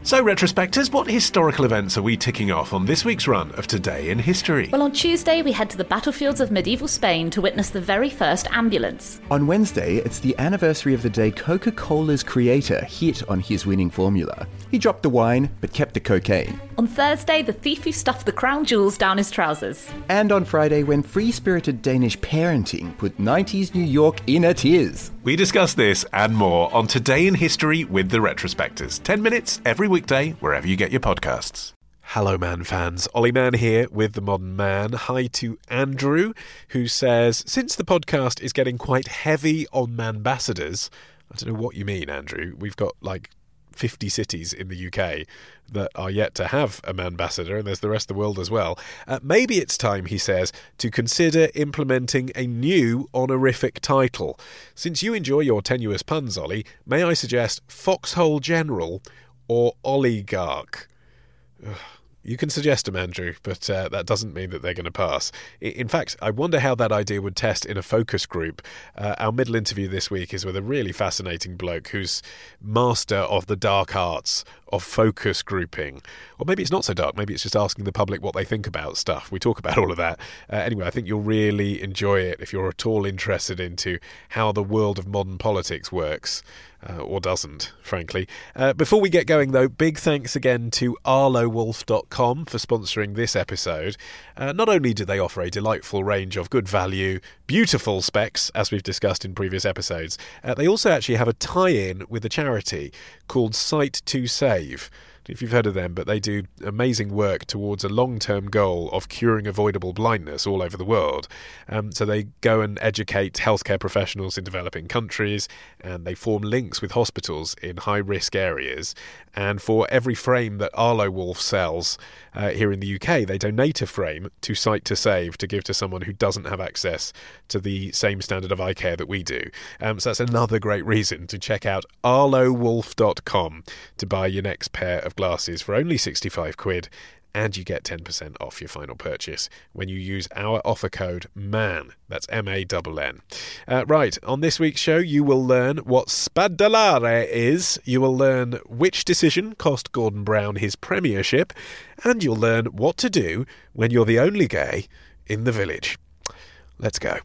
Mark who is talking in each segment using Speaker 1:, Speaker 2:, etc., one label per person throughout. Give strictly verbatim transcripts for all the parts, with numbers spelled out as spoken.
Speaker 1: So, retrospectors, what historical events are we ticking off on this week's run of Today in History?
Speaker 2: Well, on Tuesday, we head to the battlefields of medieval Spain to witness the very first ambulance.
Speaker 3: On Wednesday, it's the anniversary of the day Coca-Cola's creator hit on his winning formula. He dropped the wine, but kept the cocaine.
Speaker 2: On Thursday, the thief who stuffed the crown jewels down his trousers.
Speaker 3: And on Friday, when free-spirited Danish parenting put nineties New York in a tears.
Speaker 1: We discuss this and more on Today in History with the Retrospectors. Ten minutes every weekday, wherever you get your podcasts. Hello, Man fans. Ollie Mann here with The Modern Man. Hi to Andrew, who says, since the podcast is getting quite heavy on manbassadors, I don't know what you mean, Andrew. We've got, like, fifty cities in the U K that are yet to have a manbassador, and there's the rest of the world as well. Uh, maybe it's time, he says, to consider implementing a new honorific title. Since you enjoy your tenuous puns, Ollie, may I suggest Foxhole General or Oligarch? Ugh. You can suggest them, Andrew, but uh, that doesn't mean that they're going to pass. In fact, I wonder how that idea would test in a focus group. Uh, our middle interview this week is with a really fascinating bloke who's master of the dark arts of focus grouping. Or maybe it's not so dark. Maybe it's just asking the public what they think about stuff. We talk about all of that. Uh, anyway, I think you'll really enjoy it if you're at all interested into how the world of modern politics works. Uh, or doesn't, frankly. Uh, before we get going, though, big thanks again to arlo wolf dot com for sponsoring this episode. Uh, not only do they offer a delightful range of good value, beautiful specs, as we've discussed in previous episodes, uh, they also actually have a tie-in with a charity called Sight to Save. If you've heard of them, but they do amazing work towards a long-term goal of curing avoidable blindness all over the world. Um, so they go and educate healthcare professionals in developing countries, and they form links with hospitals in high-risk areas. And for every frame that Arlo Wolf sells uh, here in the U K, they donate a frame to Sight to Save to give to someone who doesn't have access to the same standard of eye care that we do. Um, so that's another great reason to check out arlo wolf dot com to buy your next pair of glasses for only sixty-five quid, and you get ten percent off your final purchase when you use our offer code MAN. That's M A N N. Uh, right, on this week's show, you will learn what spadellare is, you will learn which decision cost Gordon Brown his premiership, and you'll learn what to do when you're the only gay in the village. Let's go.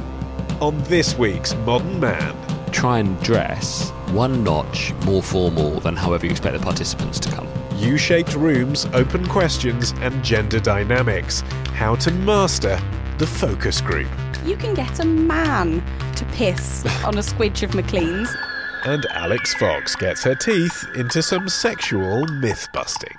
Speaker 1: On this week's Modern Man,
Speaker 4: try and dress one notch more formal than however you expect the participants to come.
Speaker 1: U-shaped rooms, open questions, and gender dynamics. How to master the focus group.
Speaker 5: You can get a man to piss on a squidge of McLean's.
Speaker 1: And Alex Fox gets her teeth into some sexual myth-busting.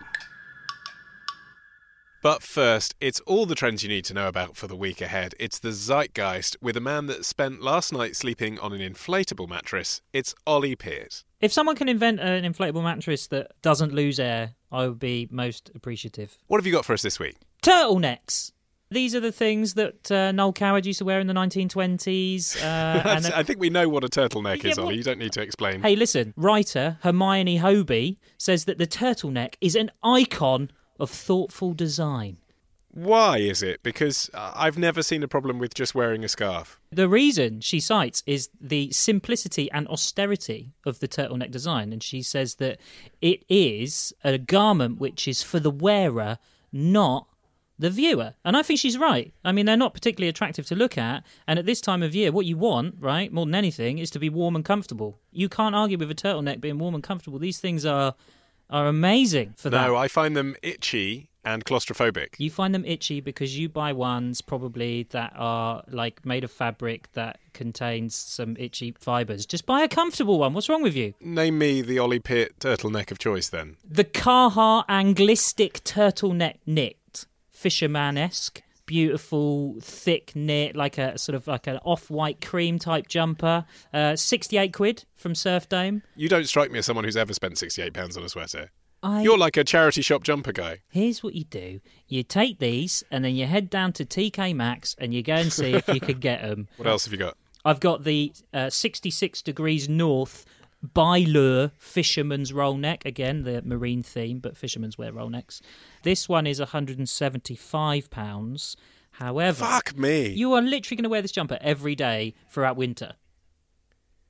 Speaker 1: But first, it's all the trends you need to know about for the week ahead. It's the Zeitgeist with a man that spent last night sleeping on an inflatable mattress. It's Ollie Peart.
Speaker 6: If someone can invent an inflatable mattress that doesn't lose air, I would be most appreciative.
Speaker 1: What have you got for us this week?
Speaker 6: Turtlenecks. These are the things that uh, Noel Coward used to wear in the nineteen twenties. Uh, and
Speaker 1: I think we know what a turtleneck
Speaker 6: yeah,
Speaker 1: is, Ollie.
Speaker 6: well,
Speaker 1: You don't need to explain.
Speaker 6: Hey, listen, writer Hermione Hobie says that the turtleneck is an icon of thoughtful design.
Speaker 1: Why is it? Because I've never seen a problem with just wearing a scarf.
Speaker 6: The reason she cites is the simplicity and austerity of the turtleneck design, and she says that it is a garment which is for the wearer, not the viewer. And I think she's right. I mean, they're not particularly attractive to look at, and at this time of year, what you want, right, more than anything, is to be warm and comfortable. You can't argue with a turtleneck being warm and comfortable. These things are are amazing for that.
Speaker 1: No, I find them itchy and claustrophobic.
Speaker 6: You find them itchy because you buy ones probably that are like made of fabric that contains some itchy fibres. Just buy a comfortable one. What's wrong with you?
Speaker 1: Name me the Ollie Peart turtleneck of choice then.
Speaker 6: The Carhartt Anglistic turtleneck knit, fisherman-esque, beautiful, thick knit, like a sort of like an off-white cream type jumper. Uh, sixty-eight quid from Surf Dome.
Speaker 1: You don't strike me as someone who's ever spent sixty-eight pounds on a sweater.
Speaker 6: I...
Speaker 1: You're like a charity shop jumper guy.
Speaker 6: Here's what you do. You take these and then you head down to T K Maxx and you go and see if you can get them.
Speaker 1: What else have you got?
Speaker 6: I've got the uh, sixty-six degrees north Baileur fisherman's roll neck. Again, the marine theme, but fishermen's wear roll necks. This one is one hundred seventy-five pounds. However,
Speaker 1: fuck me.
Speaker 6: You are literally going to wear this jumper every day throughout winter.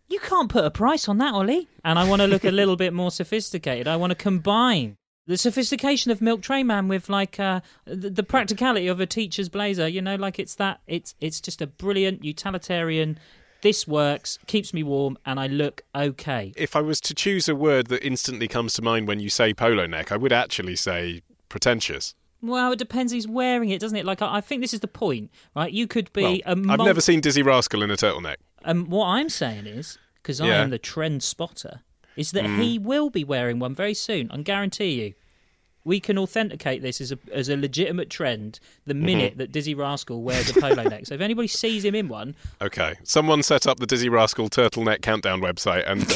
Speaker 6: You can't put a price on that, Ollie. And I want to look a little bit more sophisticated. I want to combine the sophistication of Milk Tray Man with like uh, the, the practicality of a teacher's blazer. You know, like it's that. It's it's just a brilliant utilitarian. This works, keeps me warm, and I look okay.
Speaker 1: If I was to choose a word that instantly comes to mind when you say polo neck, I would actually say pretentious.
Speaker 6: Well, it depends who's wearing it, doesn't it? Like, I, I think this is the point, right? You could be
Speaker 1: well,
Speaker 6: a... Mul-
Speaker 1: I've never seen Dizzy Rascal in a turtleneck.
Speaker 6: Um, what I'm saying is, because I
Speaker 1: Yeah.
Speaker 6: am the trend spotter, is that
Speaker 1: Mm.
Speaker 6: he will be wearing one very soon. I guarantee you. We can authenticate this as a as a legitimate trend the minute
Speaker 1: Mm-hmm.
Speaker 6: that Dizzy Rascal wears a polo neck. So if anybody sees him in one...
Speaker 1: Okay, someone set up the Dizzy Rascal turtleneck countdown website, and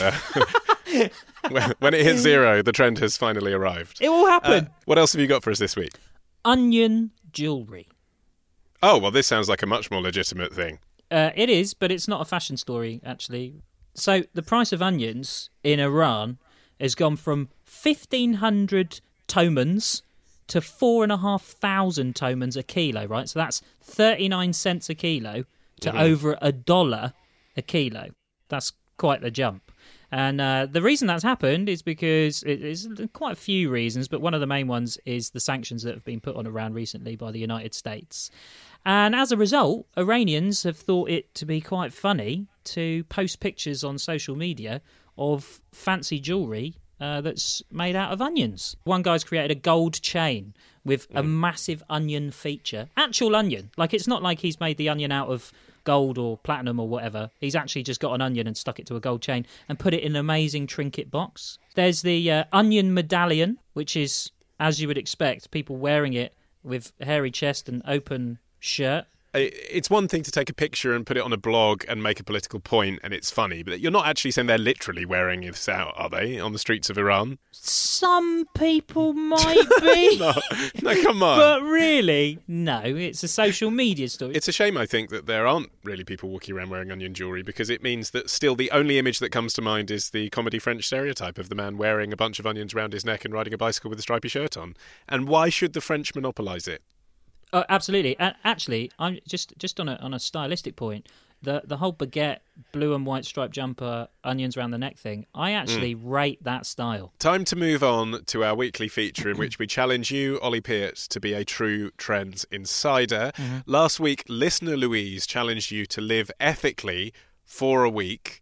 Speaker 1: uh, when- when it hits zero, the trend has finally arrived.
Speaker 6: It will happen.
Speaker 1: Uh, what else have you got for us this week?
Speaker 6: Onion jewellery.
Speaker 1: Oh, well, this sounds like a much more legitimate thing.
Speaker 6: Uh, it is, but it's not a fashion story, actually. So the price of onions in Iran has gone from fifteen hundred tomans to four and a half thousand tomans a kilo, right? So that's thirty-nine cents a kilo to
Speaker 1: Mhm.
Speaker 6: over a dollar a kilo. That's quite the jump. And uh, the reason that's happened is because it is quite a few reasons, but one of the main ones is the sanctions that have been put on Iran recently by the United States. And as a result, Iranians have thought it to be quite funny to post pictures on social media of fancy jewellery uh, that's made out of onions. One guy's created a gold chain with a massive onion feature. Actual onion. Like, it's not like he's made the onion out of gold or platinum or whatever. He's actually just got an onion and stuck it to a gold chain and put it in an amazing trinket box. There's the uh, onion medallion, which is, as you would expect, people wearing it with hairy chest and open shirt.
Speaker 1: It's one thing to take a picture and put it on a blog and make a political point, and it's funny, but you're not actually saying they're literally wearing this out, are they, on the streets of Iran?
Speaker 6: Some people might be.
Speaker 1: no, no, come on.
Speaker 6: But really, no, it's a social media story.
Speaker 1: It's a shame, I think, that there aren't really people walking around wearing onion jewellery, because it means that still the only image that comes to mind is the comedy French stereotype of the man wearing a bunch of onions around his neck and riding a bicycle with a stripy shirt on. And why should the French monopolise it?
Speaker 6: Oh, absolutely. Uh, actually, I'm just just on a on a stylistic point. The the whole baguette, blue and white striped jumper, onions around the neck thing. I actually mm. rate that style.
Speaker 1: Time to move on to our weekly feature in which we challenge you, Ollie Peart, to be a true trends insider. Mm-hmm. Last week, listener Louise challenged you to live ethically for a week.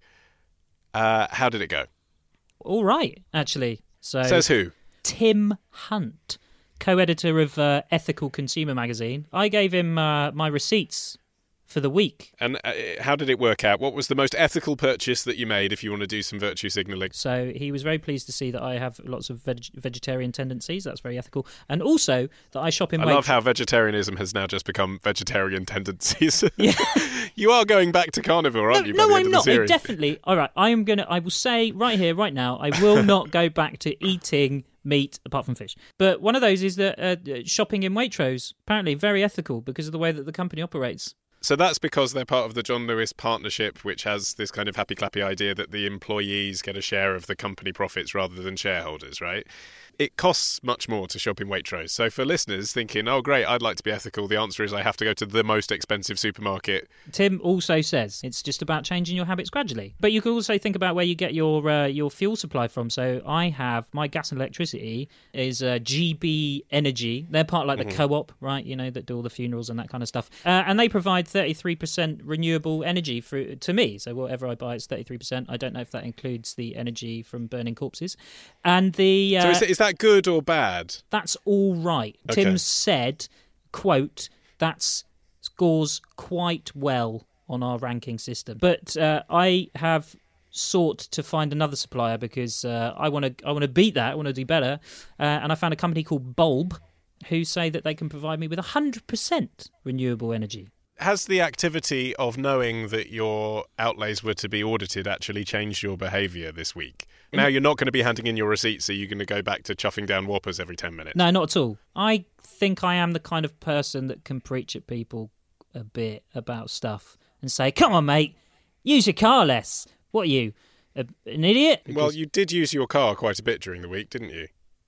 Speaker 1: Uh, how did it go?
Speaker 6: All right, actually. So
Speaker 1: says who?
Speaker 6: Tim Hunt, co-editor of uh, Ethical Consumer magazine. I gave him uh, my receipts for the week.
Speaker 1: And uh, how did it work out? What was the most ethical purchase that you made, if you want to do some virtue signalling?
Speaker 6: So he was very pleased to see that I have lots of veg- vegetarian tendencies. That's very ethical. And also that I shop in...
Speaker 1: I
Speaker 6: Waitrose.
Speaker 1: love how vegetarianism has now just become vegetarian tendencies.
Speaker 6: Yeah.
Speaker 1: You are going back to carnivore, aren't
Speaker 6: no,
Speaker 1: you, by
Speaker 6: no,
Speaker 1: the
Speaker 6: I'm
Speaker 1: end of
Speaker 6: not.
Speaker 1: the series?
Speaker 6: I definitely... All right, I am going to... I will say right here, right now, I will not go back to eating meat apart from fish. But one of those is that uh, shopping in Waitrose, apparently very ethical because of the way that the company operates.
Speaker 1: So that's because they're part of the John Lewis partnership, which has this kind of happy-clappy idea that the employees get a share of the company profits rather than shareholders, right? It costs much more to shop in Waitrose. So for listeners thinking, oh, great, I'd like to be ethical, the answer is I have to go to the most expensive supermarket.
Speaker 6: Tim also says it's just about changing your habits gradually. But you can also think about where you get your uh, your fuel supply from. So I have, my gas and electricity is uh, G B Energy. They're part of like the
Speaker 1: Mm-hmm.
Speaker 6: co-op, right, you know, that do all the funerals and that kind of stuff. Uh, and they provide thirty-three percent renewable energy for, to me. So whatever I buy, it's thirty-three percent. I don't know if that includes the energy from burning corpses. And the... Uh,
Speaker 1: So is, is that good or bad?
Speaker 6: That's all right.
Speaker 1: Okay.
Speaker 6: Tim said, quote, that scores quite well on our ranking system. But uh, I have sought to find another supplier because uh, I want to I want to beat that. I want to do better. Uh, and I found a company called Bulb who say that they can provide me with one hundred percent renewable energy.
Speaker 1: Has the activity of knowing that your outlays were to be audited actually changed your behaviour this week? Now you're not going to be handing in your receipts, so you're going to go back to chuffing down whoppers every ten minutes.
Speaker 6: No, not at all. I think I am the kind of person that can preach at people a bit about stuff and say, come on, mate, use your car less. What are you, a, an idiot?
Speaker 1: Well, you did use your car quite a bit during the week, didn't you?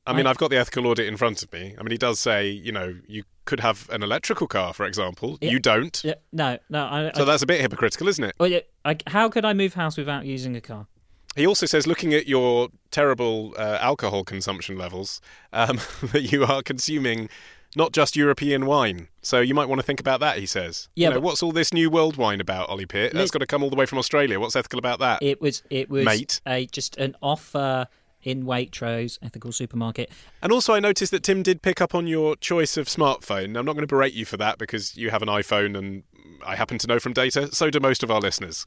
Speaker 1: I mean,
Speaker 6: I,
Speaker 1: I've got the ethical audit in front of me. I mean, he does say, you know, you could have an electrical car, for example.
Speaker 6: Yeah,
Speaker 1: you don't.
Speaker 6: Yeah, no, no. I,
Speaker 1: so
Speaker 6: I,
Speaker 1: that's a bit hypocritical, isn't it?
Speaker 6: Well, yeah, I, how could I move house without using a car?
Speaker 1: He also says, looking at your terrible uh, alcohol consumption levels, um, that you are consuming not just European wine. So you might want to think about that, he says.
Speaker 6: Yeah,
Speaker 1: you know,
Speaker 6: but
Speaker 1: what's all this new world wine about, Ollie Peart? That's got to come all the way from Australia. What's ethical about that?
Speaker 6: It was it was
Speaker 1: Mate.
Speaker 6: a just an offer in Waitrose, ethical supermarket.
Speaker 1: And also I noticed that Tim did pick up on your choice of smartphone. Now, I'm not going to berate you for that because you have an iPhone and I happen to know from data. So do most of our listeners.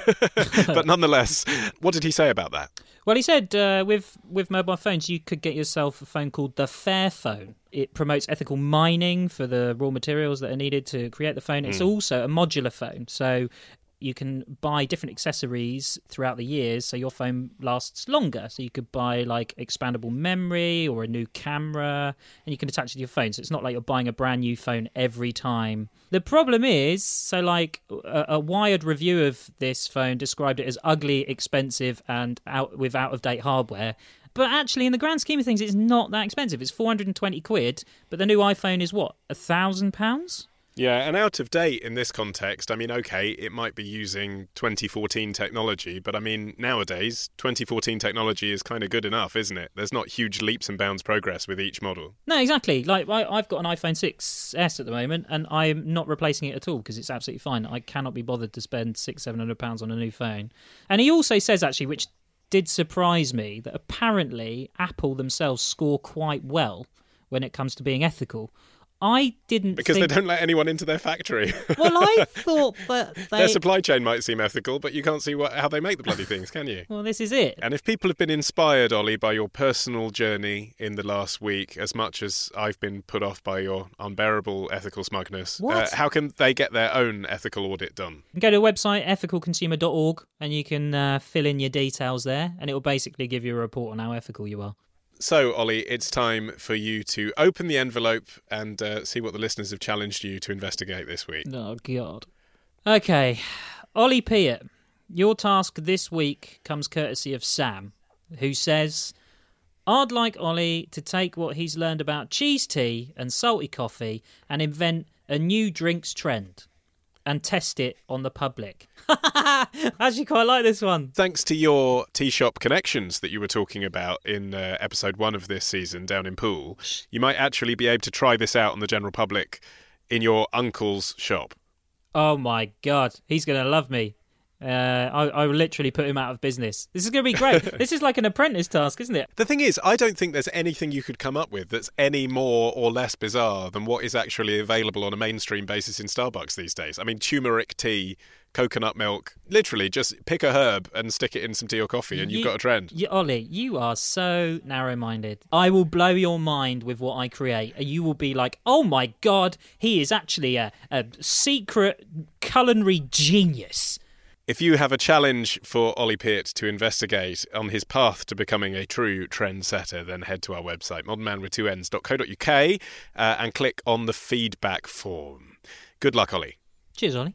Speaker 1: But nonetheless, what did he say about that?
Speaker 6: Well, he said uh, with with mobile phones, you could get yourself a phone called the Fairphone. It promotes ethical mining for the raw materials that are needed to create the phone. It's mm. also a modular phone, so you can buy different accessories throughout the years so your phone lasts longer. So you could buy like expandable memory or a new camera and you can attach it to your phone. So it's not like you're buying a brand new phone every time. The problem is, so like a, a Wired review of this phone described it as ugly, expensive and out with out-of-date hardware. But actually, in the grand scheme of things, it's not that expensive. It's four hundred twenty quid, but the new iPhone is what, a thousand pounds?
Speaker 1: Yeah, and out of date in this context, I mean, okay, it might be using twenty fourteen technology, but I mean, nowadays, twenty fourteen technology is kind of good enough, isn't it? There's not huge leaps and bounds progress with each model.
Speaker 6: No, exactly. Like, I, I've got an iPhone six S at the moment, and I'm not replacing it at all because it's absolutely fine. I cannot be bothered to spend six, seven hundred pounds on a new phone. And he also says, actually, which did surprise me, that apparently Apple themselves score quite well when it comes to being ethical. I didn't
Speaker 1: Because
Speaker 6: think...
Speaker 1: they don't let anyone into their factory.
Speaker 6: Well, I thought that they...
Speaker 1: Their supply chain might seem ethical, but you can't see what, how they make the bloody things, can you?
Speaker 6: Well, this is it.
Speaker 1: And if people have been inspired, Ollie, by your personal journey in the last week, as much as I've been put off by your unbearable ethical smugness, uh, how can they get their own ethical audit done?
Speaker 6: Go to the website, ethical consumer dot org, and you can uh, fill in your details there, and it will basically give you a report on how ethical you are.
Speaker 1: So, Ollie, it's time for you to open the envelope and uh, see what the listeners have challenged you to investigate this week.
Speaker 6: Oh, God. Okay. Ollie Peart, your task this week comes courtesy of Sam, who says, I'd like Ollie to take what he's learned about cheese tea and salty coffee and invent a new drinks trend and test it on the public. I actually quite like this one.
Speaker 1: Thanks to your tea shop connections that you were talking about in uh, episode one of this season down in Poole, you might actually be able to try this out on the general public in your uncle's shop.
Speaker 6: Oh my God, he's going to love me. Uh, I, I will literally put him out of business. This is going to be great. This is like an apprentice task, isn't it?
Speaker 1: The thing is, I don't think there's anything you could come up with that's any more or less bizarre than what is actually available on a mainstream basis in Starbucks these days. I mean, turmeric tea, coconut milk, literally just pick a herb and stick it in some tea or coffee and
Speaker 6: you,
Speaker 1: you've got a trend.
Speaker 6: You, Ollie, you are so narrow-minded. I will blow your mind with what I create. You will be like, oh my God, he is actually a, a secret culinary genius.
Speaker 1: If you have a challenge for Ollie Peart to investigate on his path to becoming a true trendsetter, then head to our website, modern man with two N's dot co dot uk, uh, and click on the feedback form. Good luck, Ollie.
Speaker 6: Cheers, Ollie.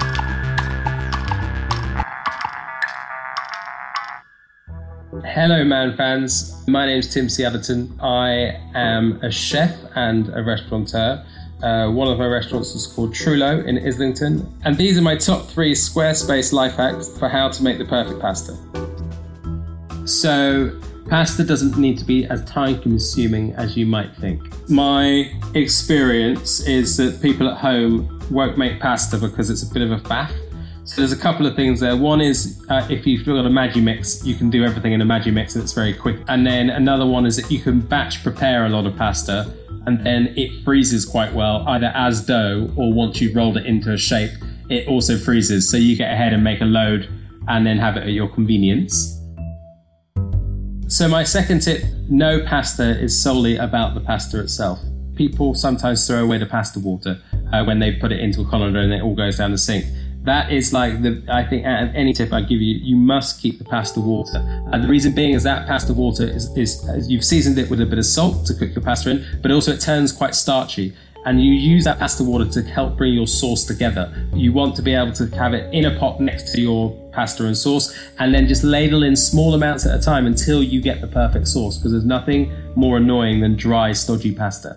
Speaker 7: Hello, Man fans. My name's Tim Seatherton. I am a chef and a restaurateur. Uh, one of my restaurants is called Trullo in Islington. And these are my top three Squarespace life hacks for how to make the perfect pasta. So, pasta doesn't need to be as time-consuming as you might think. My experience is that people at home won't make pasta because it's a bit of a faff. So there's a couple of things there. One is uh, if you've got a Magimix, you can do everything in a Magimix and it's very quick. And then another one is that you can batch prepare a lot of pasta and then it freezes quite well, either as dough or once you've rolled it into a shape, it also freezes. So you get ahead and make a load and then have it at your convenience. So my second tip, no pasta is solely about the pasta itself. People sometimes throw away the pasta water uh, when they put it into a colander and it all goes down the sink. That is like the, I think out of any tip I give you, you must keep the pasta water. And the reason being is that pasta water is, is, is you've seasoned it with a bit of salt to cook your pasta in, but also it turns quite starchy. and you use that pasta water to help bring your sauce together. You want to be able to have it in a pot next to your pasta and sauce, and then just ladle in small amounts at a time until you get the perfect sauce, because there's nothing more annoying than dry, stodgy pasta.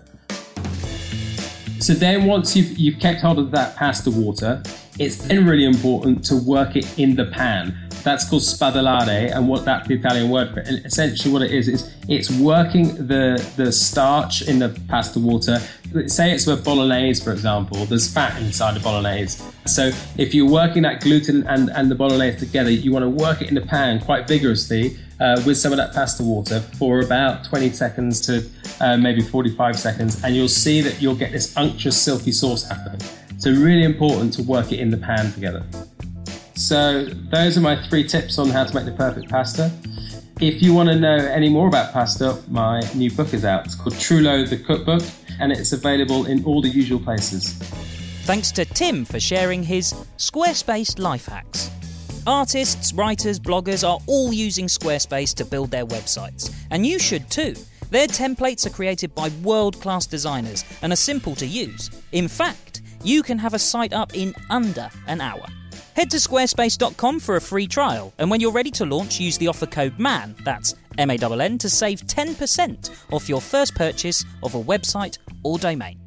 Speaker 7: So then once you've, you've kept hold of that pasta water, it's then really important to work it in the pan. That's called spadellare, and what that's the Italian word for it. And essentially what it is, is it's working the, the starch in the pasta water. Say it's a bolognese, for example, there's fat inside the bolognese. So if you're working that gluten and, and the bolognese together, you want to work it in the pan quite vigorously uh, with some of that pasta water for about twenty seconds to uh, maybe forty-five seconds, and you'll see that you'll get this unctuous, silky sauce happening. So really important to work it in the pan together. So those are my three tips on how to make the perfect pasta. If you want to know any more about pasta, my new book is out. It's called Trullo the Cookbook, and it's available in all the usual places.
Speaker 8: Thanks to Tim for sharing his Squarespace life hacks. Artists, writers, bloggers are all using Squarespace to build their websites, and you should too. Their templates are created by world-class designers and are simple to use. In fact, you can have a site up in under an hour. Head to squarespace dot com for a free trial, and when you're ready to launch, use the offer code MAN, that's M A N N, to save ten percent off your first purchase of a website or domain.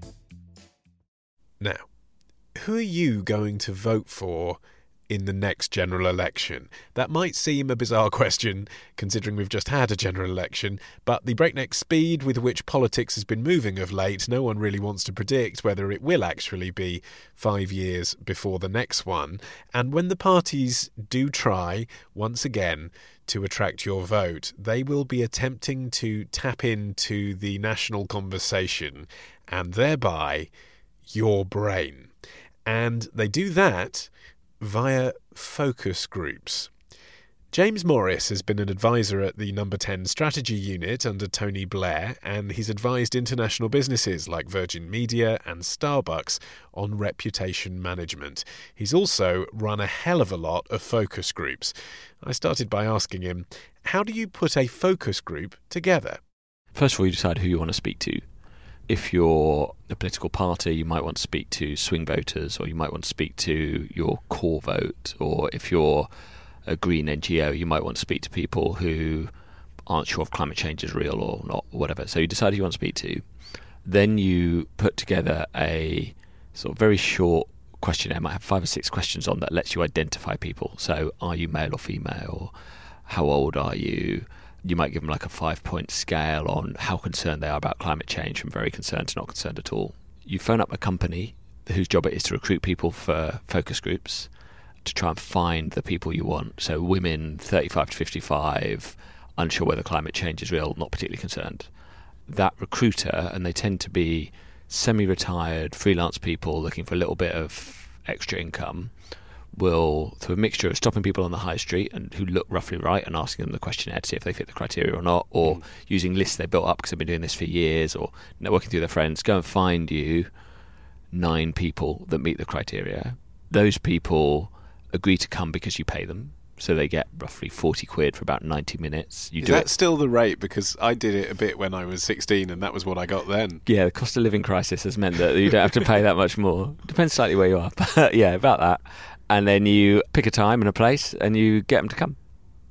Speaker 1: Now, who are you going to vote for in the next general election? That might seem a bizarre question, considering we've just had a general election, but the breakneck speed with which politics has been moving of late, no one really wants to predict whether it will actually be five years before the next one. And when the parties do try, once again, to attract your vote, they will be attempting to tap into the national conversation and thereby your brain. And they do that via focus groups. James Morris has been an advisor at the Number ten Strategy Unit under Tony Blair, and he's advised international businesses like Virgin Media and Starbucks on reputation management. He's also run a hell of a lot of focus groups. I started by asking him, how do you put a focus group together?
Speaker 4: First of all, you decide who you want to speak to. If you're a political party, you might want to speak to swing voters, or you might want to speak to your core vote, or if you're a green N G O, you might want to speak to people who aren't sure if climate change is real or not, or whatever. So you decide who you want to speak to. Then you put together a sort of very short questionnaire, might have five or six questions on that lets you identify people. So are you male or female? How old are you? You might give them like a five-point scale on how concerned they are about climate change, from very concerned to not concerned at all. You phone up a company whose job it is to recruit people for focus groups to try and find the people you want. So women thirty-five to fifty-five, unsure whether climate change is real, not particularly concerned. That recruiter, and they tend to be semi-retired freelance people looking for a little bit of extra income, will, through a mixture of stopping people on the high street and who look roughly right and asking them the questionnaire to see if they fit the criteria or not, or mm. using lists they built up because they've been doing this for years, or networking through their friends, go and find you nine people that meet the criteria. Those people agree to come because you pay them. So they get roughly forty quid for about ninety minutes. You
Speaker 1: Is
Speaker 4: do
Speaker 1: that
Speaker 4: it.
Speaker 1: still the rate? Because I did it a bit when I was sixteen and that was what I got then.
Speaker 4: Yeah, the cost of living crisis has meant that you don't have to pay that much more. Depends slightly where you are. But yeah, about that. And then you pick a time and a place and you get them to come.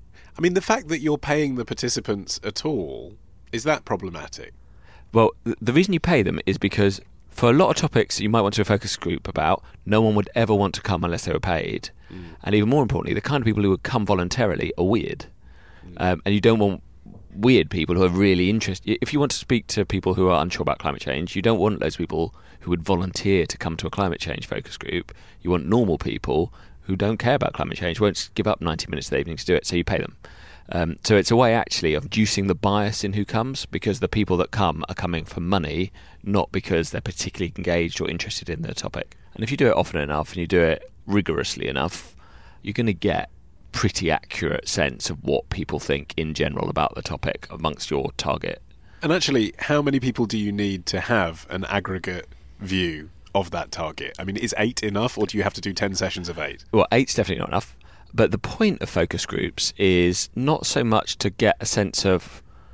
Speaker 1: I mean, the fact that you're paying the participants at all, is that problematic?
Speaker 4: Well, th- the reason you pay them is because for a lot of topics that you might want to do a focus group about, no one would ever want to come unless they were paid. Mm. And even more importantly, the kind of people who would come voluntarily are weird. Mm. Um, and you don't want weird people who are really interested. If you want to speak to people who are unsure about climate change, you don't want those people who would volunteer to come to a climate change focus group. You want normal people who don't care about climate change, won't give up ninety minutes of the evening to do it, so you pay them. Um, so it's a way actually of reducing the bias in who comes, because the people that come are coming for money, not because they're particularly engaged or interested in the topic. And if you do it often enough and you do it rigorously enough, you're going to get pretty accurate sense of what people think in general about the topic amongst your target.
Speaker 1: And actually, how many people do you need to have an aggregate view of that target? I mean, is eight enough, or do you have to do ten sessions of eight?
Speaker 4: Well, eight's definitely not enough. But the point of focus groups is not so much to get a sense of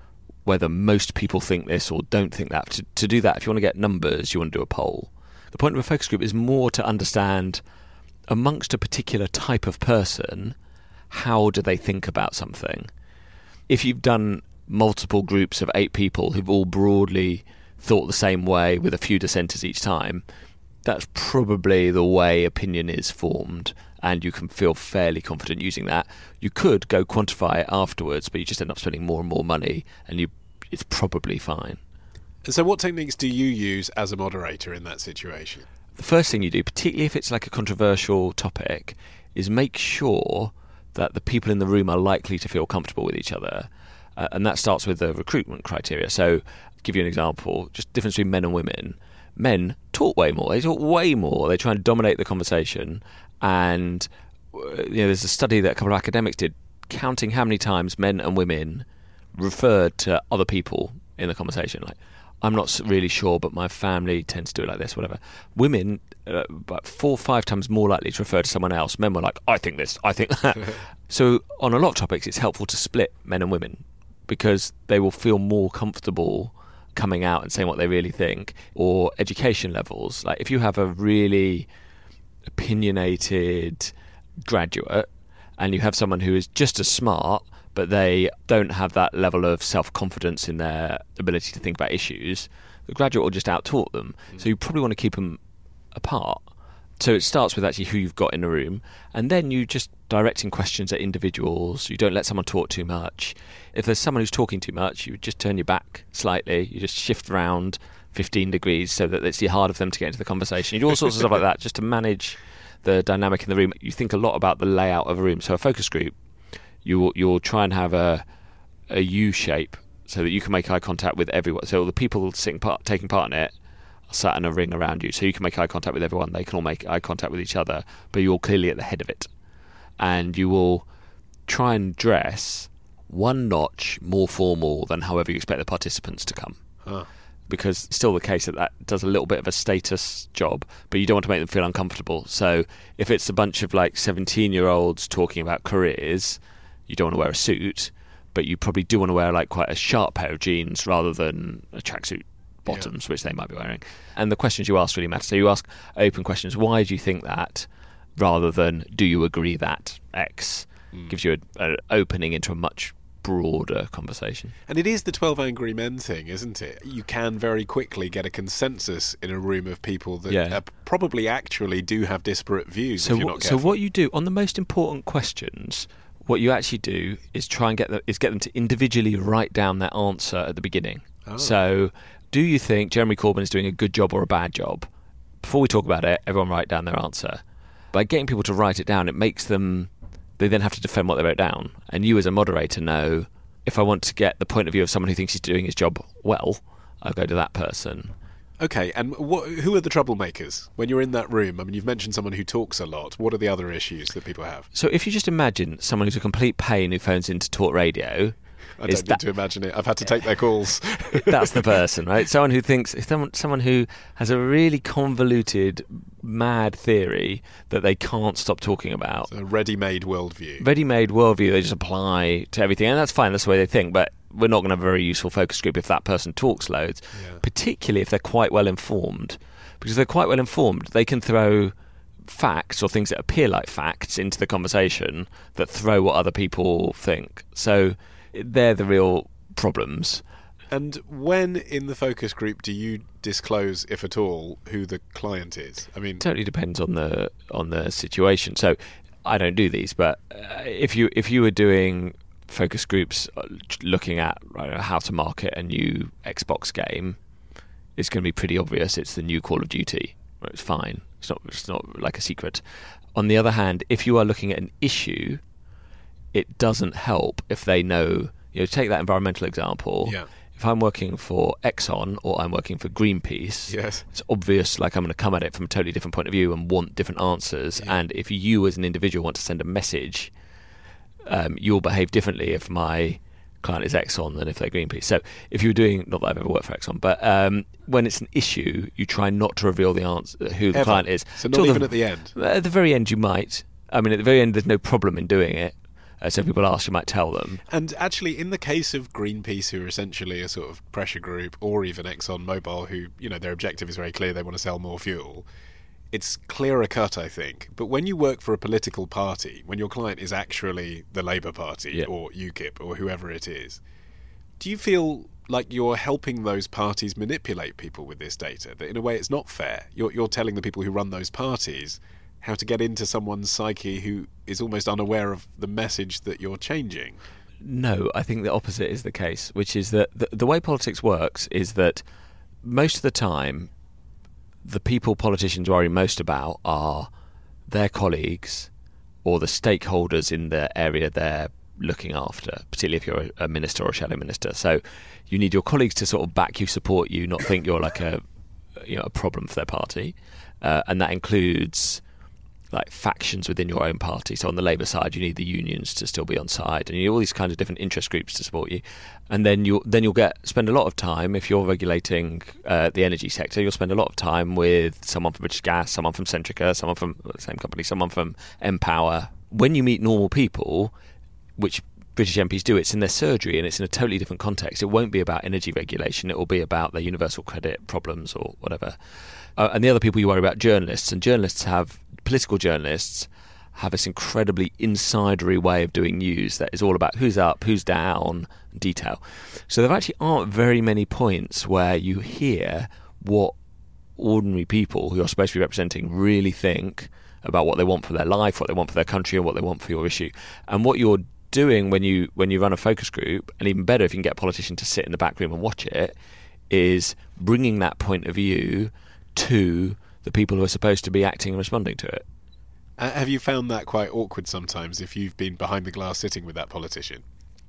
Speaker 4: whether most people think this or don't think that. To, to do that, if you want to get numbers, you want to do a poll. The point of a focus group is more to understand, amongst a particular type of person, how do they think about something. If you've done multiple groups of eight people who've all broadly thought the same way with a few dissenters each time, that's probably the way opinion is formed, and you can feel fairly confident using that. You could go quantify it afterwards, but you just end up spending more and more money, and you it's probably fine.
Speaker 1: And so what techniques do you use as a moderator in that situation?
Speaker 4: The first thing you do, particularly if it's like a controversial topic, is make sure that the people in the room are likely to feel comfortable with each other. Uh, and that starts with the recruitment criteria. So, I'll give you an example, just difference between men and women. Men talk way more. They talk way more. They try and dominate the conversation. And uh, you know, there's a study that a couple of academics did, counting how many times men and women referred to other people in the conversation. Like, I'm not really sure, but my family tends to do it like this, whatever. Women, uh, about four or five times more likely to refer to someone else. Men were like, I think this, I think that. So on a lot of topics, it's helpful to split men and women, because they will feel more comfortable coming out and saying what they really think. Or education levels. Like, if you have a really opinionated graduate and you have someone who is just as smart, but they don't have that level of self-confidence in their ability to think about issues, the graduate will just out-talk them. Mm. So you probably want to keep them apart. So it starts with actually who you've got in the room, and then you just directing questions at individuals. You don't let someone talk too much. If there's someone who's talking too much, you just turn your back slightly. You just shift around fifteen degrees so that it's harder for them to get into the conversation. You do all sorts of stuff like that just to manage the dynamic in the room. You think a lot about the layout of a room. So a focus group, You'll, you'll try and have a a U shape so that you can make eye contact with everyone. So the people sitting part, taking part in it are sat in a ring around you. So you can make eye contact with everyone. They can all make eye contact with each other, but you're clearly at the head of it. And you will try and dress one notch more formal than however you expect the participants to come. Huh. Because it's still the case that that does a little bit of a status job, but you don't want to make them feel uncomfortable. So if it's a bunch of like seventeen-year-olds talking about careers, you don't want to wear a suit, but you probably do want to wear like quite a sharp pair of jeans rather than a tracksuit bottoms, yeah. which they might be wearing. And the questions you ask really matter. So you ask open questions. Why do you think that? Rather than do you agree that X? Mm. Gives you an opening into a much broader conversation.
Speaker 1: And it is the twelve Angry Men thing, isn't it? You can very quickly get a consensus in a room of people that yeah. uh, probably actually do have disparate views.
Speaker 4: So,
Speaker 1: if you're not
Speaker 4: w- so what you do on the most important questions, what you actually do is try and get them, is get them to individually write down their answer at the beginning. Oh. So, do you think Jeremy Corbyn is doing a good job or a bad job? Before we talk about it, everyone write down their answer. By getting people to write it down, it makes them, they then have to defend what they wrote down. And you as a moderator know, if I want to get the point of view of someone who thinks he's doing his job well, I'll go to that person.
Speaker 1: Okay, and what, who are the troublemakers when you're in that room? I mean, you've mentioned someone who talks a lot. What are the other issues that people have?
Speaker 4: So if you just imagine someone who's a complete pain who phones into talk radio...
Speaker 1: I don't need to imagine it. I've had to take their calls.
Speaker 4: That's the person, right? Someone who thinks... Someone, someone who has a really convoluted, mad theory that they can't stop talking about.
Speaker 1: So a ready-made worldview.
Speaker 4: Ready-made worldview they just apply to everything. And that's fine, that's the way they think, but we're not going to have a very useful focus group if that person talks loads, yeah. particularly if they're quite well informed. Because if they're quite well informed, they can throw facts or things that appear like facts into the conversation that throw what other people think. So they're the real problems.
Speaker 1: And when in the focus group do you disclose, if at all, who the client is? I mean,
Speaker 4: it totally depends on the on the situation. So I don't do these, but uh, if you if you were doing focus groups looking at right, how to market a new Xbox game, it's going to be pretty obvious. It's the new Call of Duty. It's fine. It's not. It's not like a secret. On the other hand, if you are looking at an issue, it doesn't help if they know. You know, take that environmental example.
Speaker 1: Yeah.
Speaker 4: If I'm working for Exxon or I'm working for Greenpeace,
Speaker 1: yes.
Speaker 4: it's obvious like I'm going to come at it from a totally different point of view and want different answers. Yeah. And if you as an individual want to send a message, um, you'll behave differently if my client is Exxon than if they're Greenpeace. So if you're doing, not that I've ever worked for Exxon, but um, when it's an issue, you try not to reveal the answer, who the
Speaker 1: Ever.
Speaker 4: client is.
Speaker 1: So not even
Speaker 4: the,
Speaker 1: at the end?
Speaker 4: At the very end you might. I mean, at the very end there's no problem in doing it. Uh, so if people ask, you might tell them.
Speaker 1: And actually, in the case of Greenpeace, who are essentially a sort of pressure group, or even ExxonMobil, who, you know, their objective is very clear, they want to sell more fuel, it's clearer cut, I think. But when you work for a political party, when your client is actually the Labour Party
Speaker 4: yeah.
Speaker 1: or UKIP or whoever it is, do you feel like you're helping those parties manipulate people with this data? That in a way it's not fair. You're, you're telling the people who run those parties how to get into someone's psyche who is almost unaware of the message that you're changing.
Speaker 4: No, I think the opposite is the case, which is that the, the way politics works is that most of the time the people politicians worry most about are their colleagues or the stakeholders in the area they're looking after, particularly if you're a minister or a shadow minister. So you need your colleagues to sort of back you, support you, not think you're like a you know a problem for their party, uh, and that includes like factions within your own party. So on the Labour side, you need the unions to still be on side, and you need all these kinds of different interest groups to support you. And then you then you'll get spend a lot of time, if you're regulating uh, the energy sector, you'll spend a lot of time with someone from British Gas, someone from Centrica, someone from the same company, someone from Empower. When you meet normal people, which British M Ps do, it's in their surgery and it's in a totally different context. It won't be about energy regulation. It will be about their universal credit problems or whatever. Uh, and the other people you worry about, journalists. And journalists have, political journalists have this incredibly insidery way of doing news that is all about who's up, who's down, detail. So there actually aren't very many points where you hear what ordinary people who you're supposed to be representing really think about what they want for their life, what they want for their country, and what they want for your issue. And what you're doing when you when you run a focus group, and even better if you can get a politician to sit in the back room and watch it, is bringing that point of view to the people who are supposed to be acting and responding to it.
Speaker 1: Uh, have you found that quite awkward sometimes if you've been behind the glass sitting with that politician?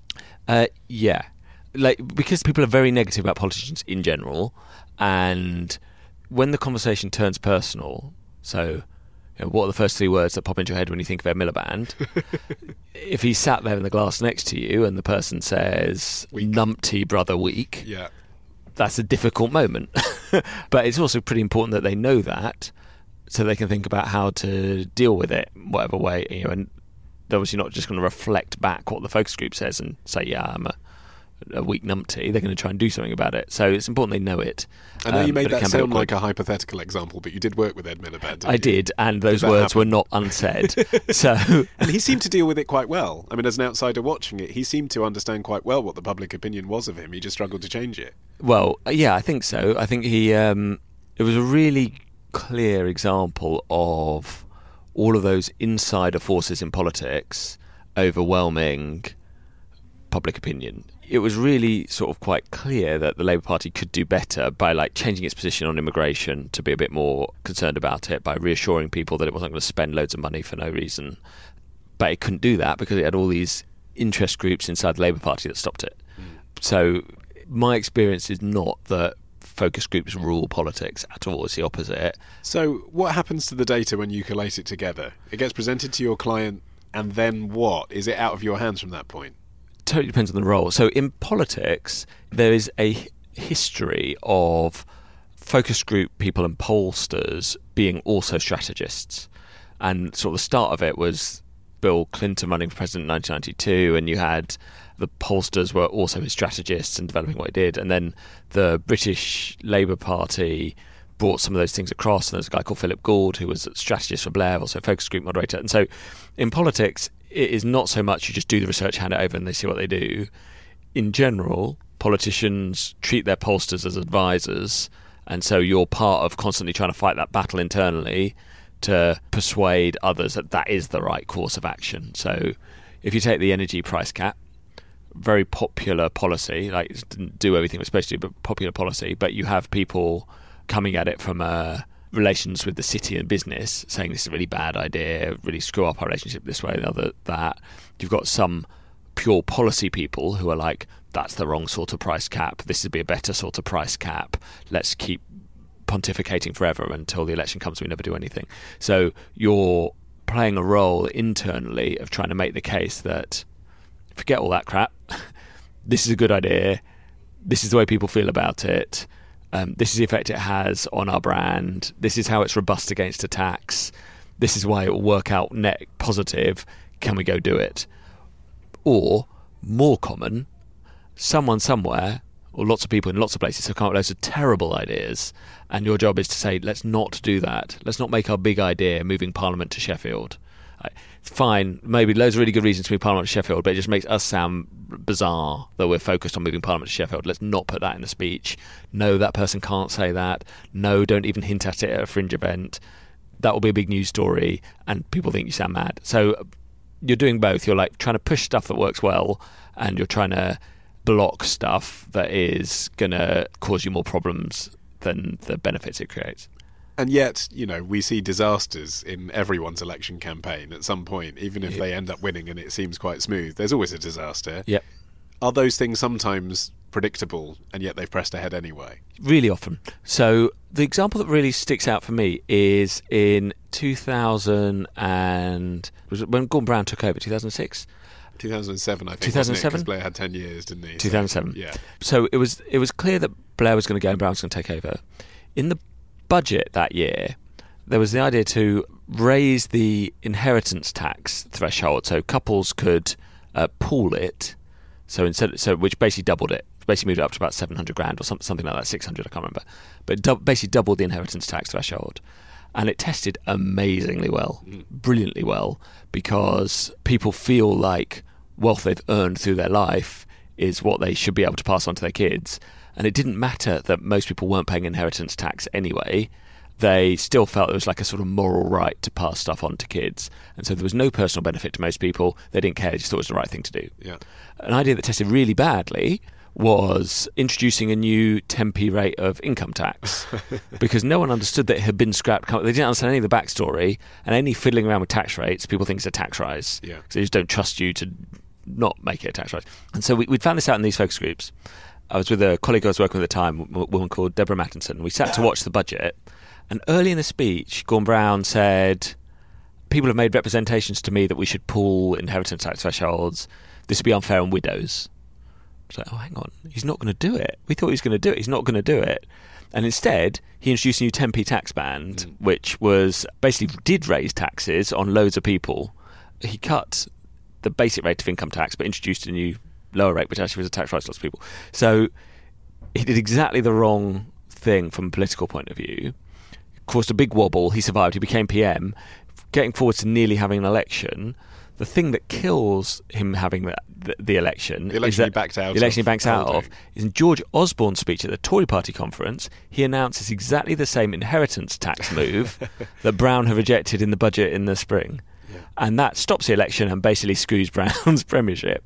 Speaker 4: Uh, yeah. Like, because people are very negative about politicians in general, and when the conversation turns personal, so you know, what are the first three words that pop into your head when you think of Ed Miliband? If he's sat there in the glass next to you and the person says, weak. Numpty brother weak,
Speaker 1: yeah.
Speaker 4: That's a difficult moment. But it's also pretty important that they know that so they can think about how to deal with it, whatever way. You know, and they're obviously not just going to reflect back what the focus group says and say, yeah, I'm a, a weak numpty. They're going to try and do something about it. So it's important they know it.
Speaker 1: I know
Speaker 4: um,
Speaker 1: you made that sound like a hypothetical example, but you did work with Ed Miliband,
Speaker 4: I
Speaker 1: you?
Speaker 4: did, and those
Speaker 1: did
Speaker 4: words
Speaker 1: happen?
Speaker 4: were not unsaid. So,
Speaker 1: and he seemed to deal with it quite well. I mean, as an outsider watching it, he seemed to understand quite well what the public opinion was of him. He just struggled to change it.
Speaker 4: Well, yeah, I think so. I think he... Um, it was a really clear example of all of those insider forces in politics overwhelming public opinion. It was really sort of quite clear that the Labour Party could do better by like changing its position on immigration to be a bit more concerned about it, by reassuring people that it wasn't going to spend loads of money for no reason. But it couldn't do that because it had all these interest groups inside the Labour Party that stopped it. Mm. So my experience is not that focus groups rule politics at all. It's the opposite.
Speaker 1: So what happens to the data when you collate it together? It gets presented to your client, and then what? Is it out of your hands from that point?
Speaker 4: Totally depends on the role. So in politics, there is a history of focus group people and pollsters being also strategists. And sort of the start of it was Bill Clinton running for president in nineteen ninety-two, and you had the pollsters were also his strategists and developing what he did. And then the British Labour Party brought some of those things across, and there's a guy called Philip Gould who was a strategist for Blair, also a focus group moderator. And so in politics, it is not so much you just do the research, hand it over, and they see what they do. In general, politicians treat their pollsters as advisors, and so you're part of constantly trying to fight that battle internally to persuade others that that is the right course of action. So if you take the energy price cap, very popular policy, like it didn't do everything it was supposed to do, but popular policy, but you have people coming at it from a relations with the city and business, saying this is a really bad idea, really screw up our relationship this way, the other that. You've got some pure policy people who are like, that's the wrong sort of price cap, this would be a better sort of price cap, let's keep pontificating forever until the election comes, we never do anything. So you're playing a role internally of trying to make the case that forget all that crap, this is a good idea, this is the way people feel about it, Um, this is the effect it has on our brand. This is how it's robust against attacks. This is why it will work out net positive. Can we go do it? Or, more common, someone somewhere, or lots of people in lots of places have come up with loads of terrible ideas, and your job is to say, let's not do that. Let's not make our big idea moving Parliament to Sheffield. It's fine, maybe loads of really good reasons to move Parliament to Sheffield, but it just makes us sound bizarre that we're focused on moving Parliament to Sheffield. Let's not put that in the speech. No, that person can't say that. No, don't even hint at it at a fringe event. That will be a big news story, and people think you sound mad. So you're doing both. You're like trying to push stuff that works well, and you're trying to block stuff that is going to cause you more problems than the benefits it creates.
Speaker 1: And yet, you know, we see disasters in everyone's election campaign at some point, even if
Speaker 4: Yeah.
Speaker 1: they end up winning and it seems quite smooth. There's always a disaster.
Speaker 4: Yep.
Speaker 1: Are those things sometimes predictable, and yet they've pressed ahead anyway?
Speaker 4: Really often. So the example that really sticks out for me is in two thousand and... was it when Gordon Brown took over, two thousand six?
Speaker 1: two thousand seven, I think.
Speaker 4: two thousand seven?
Speaker 1: Because Blair had ten years, didn't he?
Speaker 4: two thousand seven.
Speaker 1: So, yeah.
Speaker 4: So it was it was clear that Blair was going to go and Brown was going to take over. In the budget that year, there was the idea to raise the inheritance tax threshold, so couples could uh, pool it. So instead, so which basically doubled it. Basically moved it up to about seven hundred grand or something, something like that, six hundred. I can't remember, but du- basically doubled the inheritance tax threshold, and it tested amazingly well, mm. brilliantly well, because people feel like wealth they've earned through their life is what they should be able to pass on to their kids. And it didn't matter that most people weren't paying inheritance tax anyway. They still felt it was like a sort of moral right to pass stuff on to kids. And so there was no personal benefit to most people. They didn't care. They just thought it was the right thing to do.
Speaker 1: Yeah.
Speaker 4: An idea that tested really badly was introducing a new ten p rate of income tax because no one understood that it had been scrapped. They didn't understand any of the backstory, and any fiddling around with tax rates, people think it's a tax rise.
Speaker 1: Yeah.
Speaker 4: So they just don't trust you to not make it a tax rise. And so we, we'd found this out in these focus groups. I was with a colleague I was working with at the time, a woman called Deborah Mattinson. We sat to watch the budget, and early in the speech, Gordon Brown said, people have made representations to me that we should pool inheritance tax thresholds. This would be unfair on widows. I was like, oh, hang on, he's not going to do it. We thought he was going to do it. He's not going to do it. And instead, he introduced a new ten p tax band, mm. which was basically did raise taxes on loads of people. He cut the basic rate of income tax, but introduced a new lower rate, which actually was a tax rise to lots of people. So he did exactly the wrong thing from a political point of view. Caused a big wobble. He survived. He became P M. Getting forward to nearly having an election, the thing that kills him having the, the, the election,
Speaker 1: the election
Speaker 4: is that
Speaker 1: he backed out
Speaker 4: the election
Speaker 1: of
Speaker 4: he backs out
Speaker 1: holding.
Speaker 4: of is in George Osborne's speech at the Tory party conference. He announces exactly the same inheritance tax move that Brown had rejected in the budget in the spring, yeah. and that stops the election and basically screws Brown's premiership.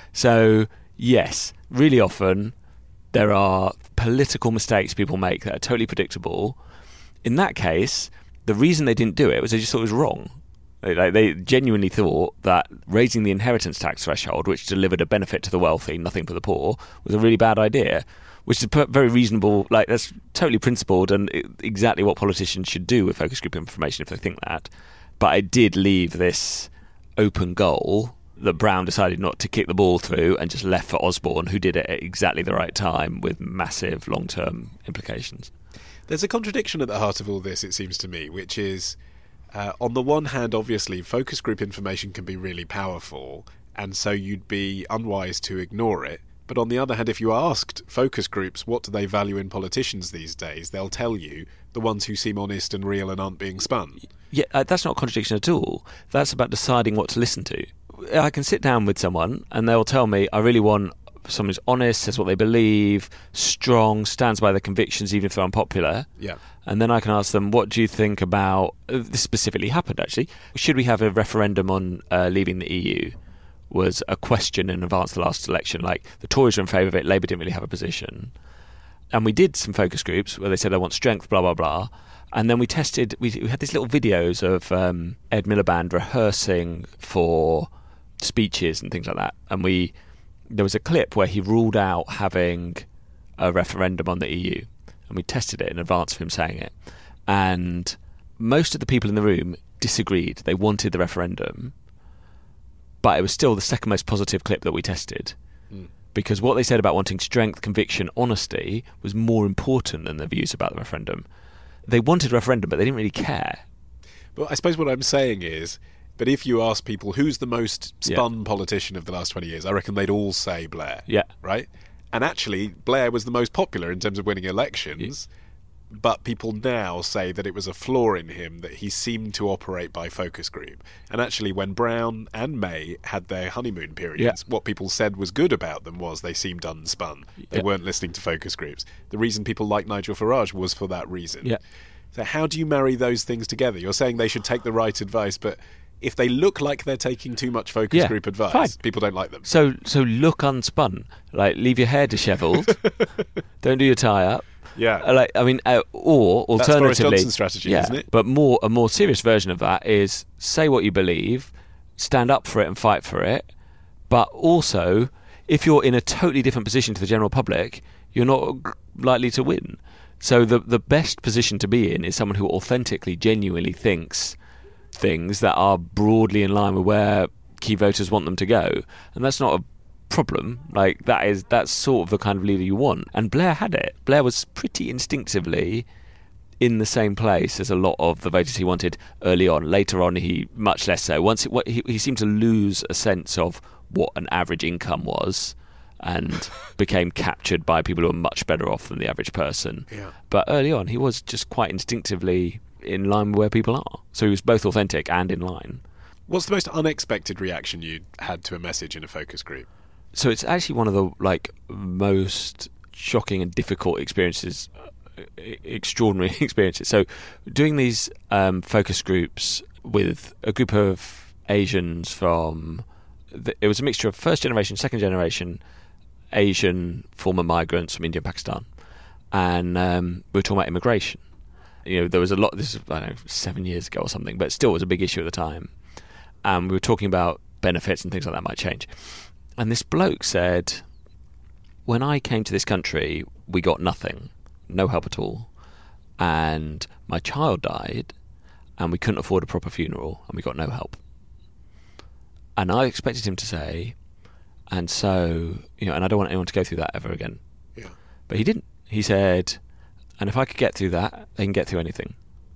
Speaker 4: So yes, really often there are political mistakes people make that are totally predictable. In that case, the reason they didn't do it was they just thought it was wrong. Like they genuinely thought that raising the inheritance tax threshold, which delivered a benefit to the wealthy, nothing for the poor, was a really bad idea, which is very reasonable. Like that's totally principled and exactly what politicians should do with focus group information if they think that. But it did leave this open goal that Brown decided not to kick the ball through and just left for Osborne, who did it at exactly the right time with massive long-term implications.
Speaker 1: There's a contradiction at the heart of all this, it seems to me, which is, uh, on the one hand, obviously, focus group information can be really powerful, and so you'd be unwise to ignore it. But on the other hand, if you asked focus groups what do they value in politicians these days, they'll tell you the ones who seem honest and real and aren't being spun.
Speaker 4: Yeah, uh, that's not a contradiction at all. That's about deciding what to listen to. I can sit down with someone and they'll tell me, I really want someone who's honest, says what they believe, strong, stands by their convictions even if they're unpopular.
Speaker 1: Yeah.
Speaker 4: And then I can ask them, what do you think about, uh, this specifically happened actually, should we have a referendum on uh, leaving the E U? Was a question in advance of the last election. Like, the Tories were in favour of it, Labour didn't really have a position. And we did some focus groups where they said they want strength, blah, blah, blah. And then we tested, we, we had these little videos of um, Ed Miliband rehearsing for speeches and things like that. And we there was a clip where he ruled out having a referendum on the E U. And we tested it in advance of him saying it. And most of the people in the room disagreed. They wanted the referendum. But it was still the second most positive clip that we tested. Mm. Because what they said about wanting strength, conviction, honesty was more important than their views about the referendum. They wanted a referendum, but they didn't really care.
Speaker 1: Well, I suppose what I'm saying is, But if you ask people who's the most spun
Speaker 4: Yeah.
Speaker 1: politician of the last twenty years, I reckon they'd all say Blair.
Speaker 4: Yeah.
Speaker 1: Right? And actually, Blair was the most popular in terms of winning elections. Yeah. But people now say that it was a flaw in him that he seemed to operate by focus group. And actually, when Brown and May had their honeymoon periods,
Speaker 4: Yeah.
Speaker 1: what people said was good about them was they seemed unspun. They
Speaker 4: Yeah.
Speaker 1: weren't listening to focus groups. The reason people like Nigel Farage was for that reason.
Speaker 4: Yeah.
Speaker 1: So how do you marry those things together? You're saying they should take the right advice, but if they look like they're taking too much focus
Speaker 4: Yeah,
Speaker 1: group advice,
Speaker 4: fine.
Speaker 1: people don't like them.
Speaker 4: So, so look unspun. Like, leave your hair dishevelled. Don't do your tie up.
Speaker 1: Yeah.
Speaker 4: Uh, Like, I mean, uh, or
Speaker 1: That's
Speaker 4: alternatively,
Speaker 1: Boris Johnson's strategy,
Speaker 4: yeah,
Speaker 1: isn't it?
Speaker 4: But more, a more serious version of that is say what you believe, stand up for it and fight for it. But also, if you're in a totally different position to the general public, you're not g- likely to win. So the the best position to be in is someone who authentically, genuinely thinks things that are broadly in line with where key voters want them to go, and that's not a problem. Like, that is that's sort of the kind of leader you want, and Blair had it. Blair was pretty instinctively in the same place as a lot of the voters he wanted early on. Later on, he much less so. Once it, he, he seemed to lose a sense of what an average income was, and became captured by people who are much better off than the average person.
Speaker 1: Yeah.
Speaker 4: But early on, he was just quite instinctively in line with where people are. So he was both authentic and in line.
Speaker 1: What's the most unexpected reaction you had to a message in a focus group?
Speaker 4: So it's actually one of the like most shocking and difficult experiences, uh, extraordinary experiences. So doing these um, focus groups with a group of Asians from, the, it was a mixture of first generation, second generation Asian former migrants from India and Pakistan, and um, we were talking about immigration. You know, there was a lot. This is, I don't know, seven years ago or something, but still it was a big issue at the time. And we were talking about benefits and things like that might change. And this bloke said, when I came to this country, we got nothing, no help at all. And my child died, and we couldn't afford a proper funeral, and we got no help. And I expected him to say, and so, you know, and I don't want anyone to go through that ever again.
Speaker 1: Yeah.
Speaker 4: But he didn't. He said, and if I could get through that, they can get through anything.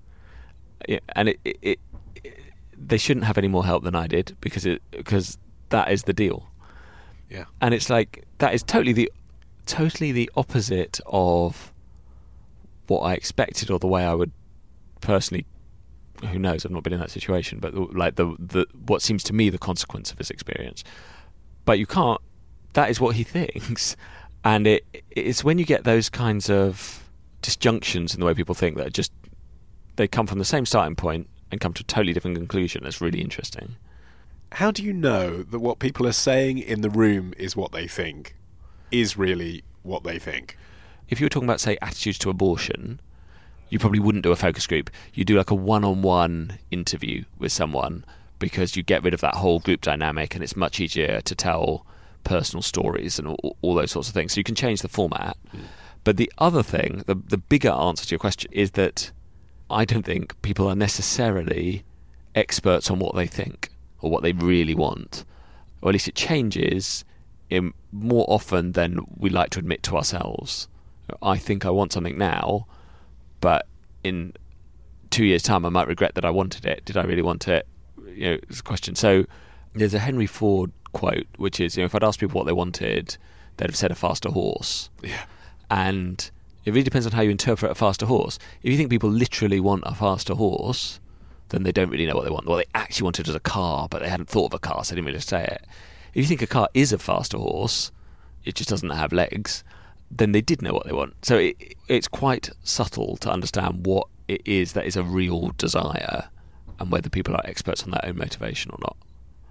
Speaker 4: Yeah, and it, it, it, it, they shouldn't have any more help than I did, because it because that is the deal.
Speaker 1: Yeah.
Speaker 4: And it's like, that is totally the totally the opposite of what I expected, or the way I would personally, who knows, I've not been in that situation, but like the the what seems to me the consequence of his experience. But you can't, that is what he thinks. And it it's when you get those kinds of disjunctions in the way people think that are just, they come from the same starting point and come to a totally different conclusion. That's really interesting.
Speaker 1: How do you know that what people are saying in the room is what they think, is really what they think?
Speaker 4: If you were talking about, say, attitudes to abortion, you probably wouldn't do a focus group. You do like a one-on-one interview with someone, because you get rid of that whole group dynamic, and it's much easier to tell personal stories and all, all those sorts of things. So you can change the format. Mm. But the other thing, the the bigger answer to your question, is that I don't think people are necessarily experts on what they think or what they really want. Or at least it changes in more often than we like to admit to ourselves. I think I want something now, but in two years' time I might regret that I wanted it. Did I really want it? You know, it's a question. So there's a Henry Ford quote, which is, you know, if I'd asked people what they wanted, they'd have said a faster horse.
Speaker 1: Yeah.
Speaker 4: And it really depends on how you interpret a faster horse. If you think people literally want a faster horse, then they don't really know what they want. What they actually wanted was a car, but they hadn't thought of a car, so they didn't really say it. If you think a car is a faster horse, it just doesn't have legs, then they did know what they want. So it, it's quite subtle to understand what it is that is a real desire, and whether people are experts on their own motivation or not.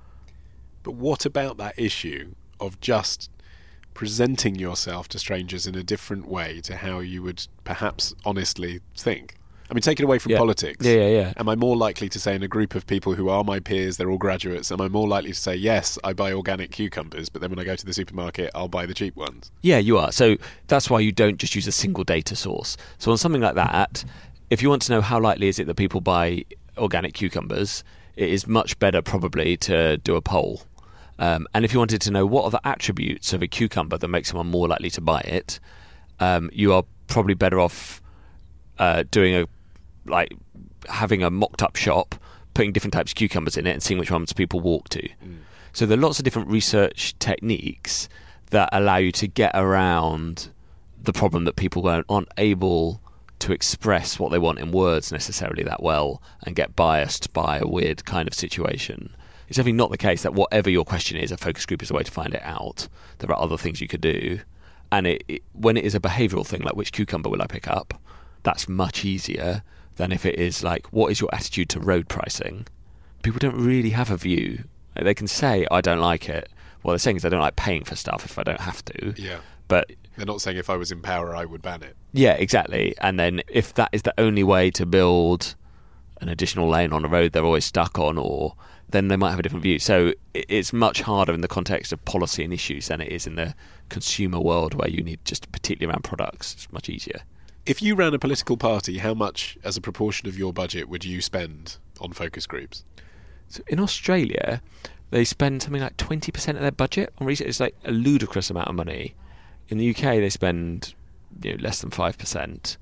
Speaker 1: But what about that issue of just presenting yourself to strangers in a different way to how you would perhaps honestly think? I mean, take it away from
Speaker 4: yeah.
Speaker 1: politics.
Speaker 4: Yeah, yeah, yeah.
Speaker 1: Am I more likely to say in a group of people who are my peers, they're all graduates, am I more likely to say, yes, I buy organic cucumbers, but then when I go to the supermarket, I'll buy the cheap ones?
Speaker 4: Yeah, you are. So that's why you don't just use a single data source. So on something like that, if you want to know how likely is it that people buy organic cucumbers, it is much better probably to do a poll. Um, and if you wanted to know what are the attributes of a cucumber that make someone more likely to buy it, um, you are probably better off uh, doing a like having a mocked up shop, putting different types of cucumbers in it and seeing which ones people walk to. Mm. So there are lots of different research techniques that allow you to get around the problem that people aren't, aren't able to express what they want in words necessarily that well and get biased by a weird kind of situation. It's definitely not the case that whatever your question is, a focus group is a way to find it out. There are other things you could do. And it, it, when it is a behavioural thing, like which cucumber will I pick up, that's much easier than if it is like, what is your attitude to road pricing? People don't really have a view. Like, they can say, I don't like it. What they're saying is they don't like paying for stuff if I don't have to.
Speaker 1: Yeah.
Speaker 4: But
Speaker 1: they're not saying if I was in power, I would ban it.
Speaker 4: Yeah, exactly. And then if that is the only way to build an additional lane on a road they're always stuck on, or then they might have a different view. So it's much harder in the context of policy and issues than it is in the consumer world where you need just particularly around products. It's much easier.
Speaker 1: If you ran a political party, how much as a proportion of your budget would you spend on focus groups?
Speaker 4: So in Australia, they spend something like twenty percent of their budget on research. It's like a ludicrous amount of money. In the U K, they spend you know, less than five percent.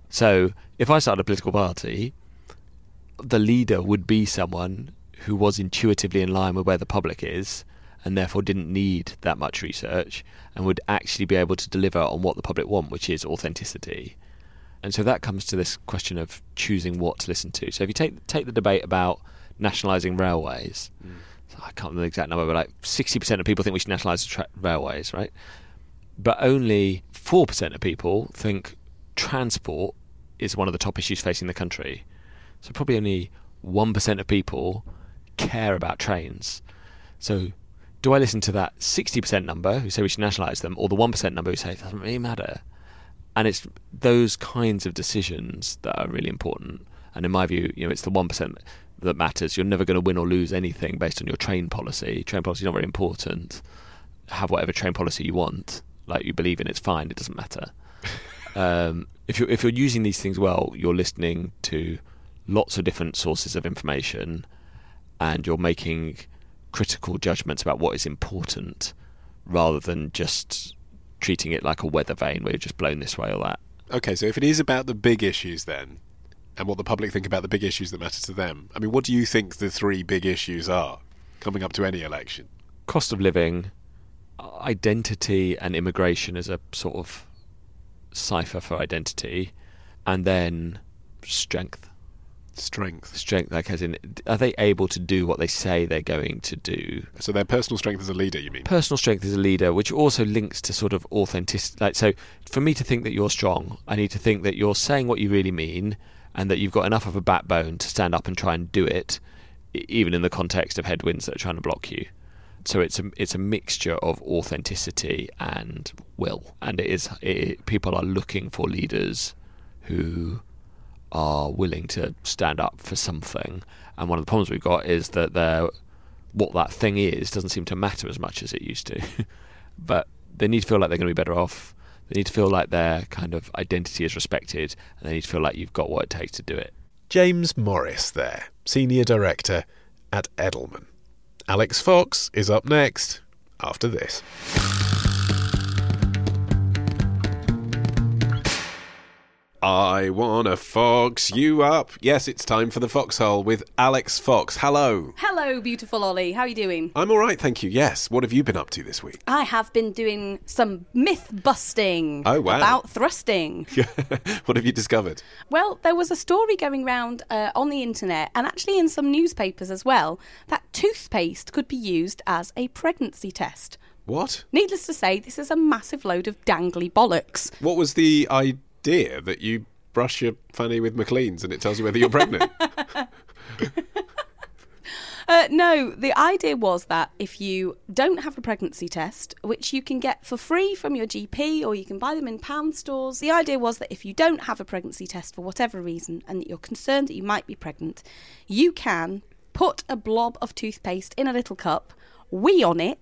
Speaker 4: So if I started a political party, the leader would be someone who was intuitively in line with where the public is and therefore didn't need that much research and would actually be able to deliver on what the public want, which is authenticity. And so that comes to this question of choosing what to listen to. So if you take take the debate about nationalising railways, mm. so I can't remember the exact number, but like sixty percent of people think we should nationalise tra- railways, right? But only four percent of people think transport is one of the top issues facing the country. So probably only one percent of people care about trains. So do I listen to that sixty percent number who say we should nationalise them, or the one percent number who say it doesn't really matter? And it's those kinds of decisions that are really important. And in my view, you know, it's the one percent that matters. You're never going to win or lose anything based on your train policy. Train policy is not very important. Have whatever train policy you want, like you believe in, it's fine. It doesn't matter. um, if you're if you're using these things well, you're listening to lots of different sources of information, and you're making critical judgments about what is important, rather than just treating it like a weather vane where you're just blown this way or that.
Speaker 1: Okay, so if it is about the big issues then, and what the public think about the big issues that matter to them, I mean, what do you think the three big issues are coming up to any election?
Speaker 4: Cost of living, identity and immigration as a sort of cipher for identity, and then strength.
Speaker 1: Strength.
Speaker 4: Strength, like as in, are they able to do what they say they're going to do?
Speaker 1: So their personal strength as a leader, you mean?
Speaker 4: Personal strength as a leader, which also links to sort of authenticity. Like, so for me to think that you're strong, I need to think that you're saying what you really mean, and that you've got enough of a backbone to stand up and try and do it, even in the context of headwinds that are trying to block you. So it's a it's a mixture of authenticity and will, and it is it, people are looking for leaders who are willing to stand up for something. And one of the problems we've got is that they're, what that thing is doesn't seem to matter as much as it used to. But they need to feel like they're going to be better off. They need to feel like their kind of identity is respected, and they need to feel like you've got what it takes to do it.
Speaker 1: James Morris there, Senior Director at Edelman. Alex Fox is up next after this. I wanna fox you up. Yes, it's time for the Foxhole with Alex Fox. Hello.
Speaker 5: Hello, beautiful Ollie. How are you doing?
Speaker 1: I'm all right, thank you. Yes. What have you been up to this week?
Speaker 5: I have been doing some myth busting.
Speaker 1: Oh, wow.
Speaker 5: About thrusting.
Speaker 1: What have you discovered?
Speaker 5: Well, there was a story going round uh, on the internet, and actually in some newspapers as well, that toothpaste could be used as a pregnancy test.
Speaker 1: What?
Speaker 5: Needless to say, this is a massive load of dangly bollocks.
Speaker 1: What was the idea? Dear, that you brush your fanny with McLean's and it tells you whether you're pregnant?
Speaker 5: uh, no, the idea was that if you don't have a pregnancy test, which you can get for free from your G P or you can buy them in pound stores, the idea was that if you don't have a pregnancy test for whatever reason and that you're concerned that you might be pregnant, you can put a blob of toothpaste in a little cup, wee on it,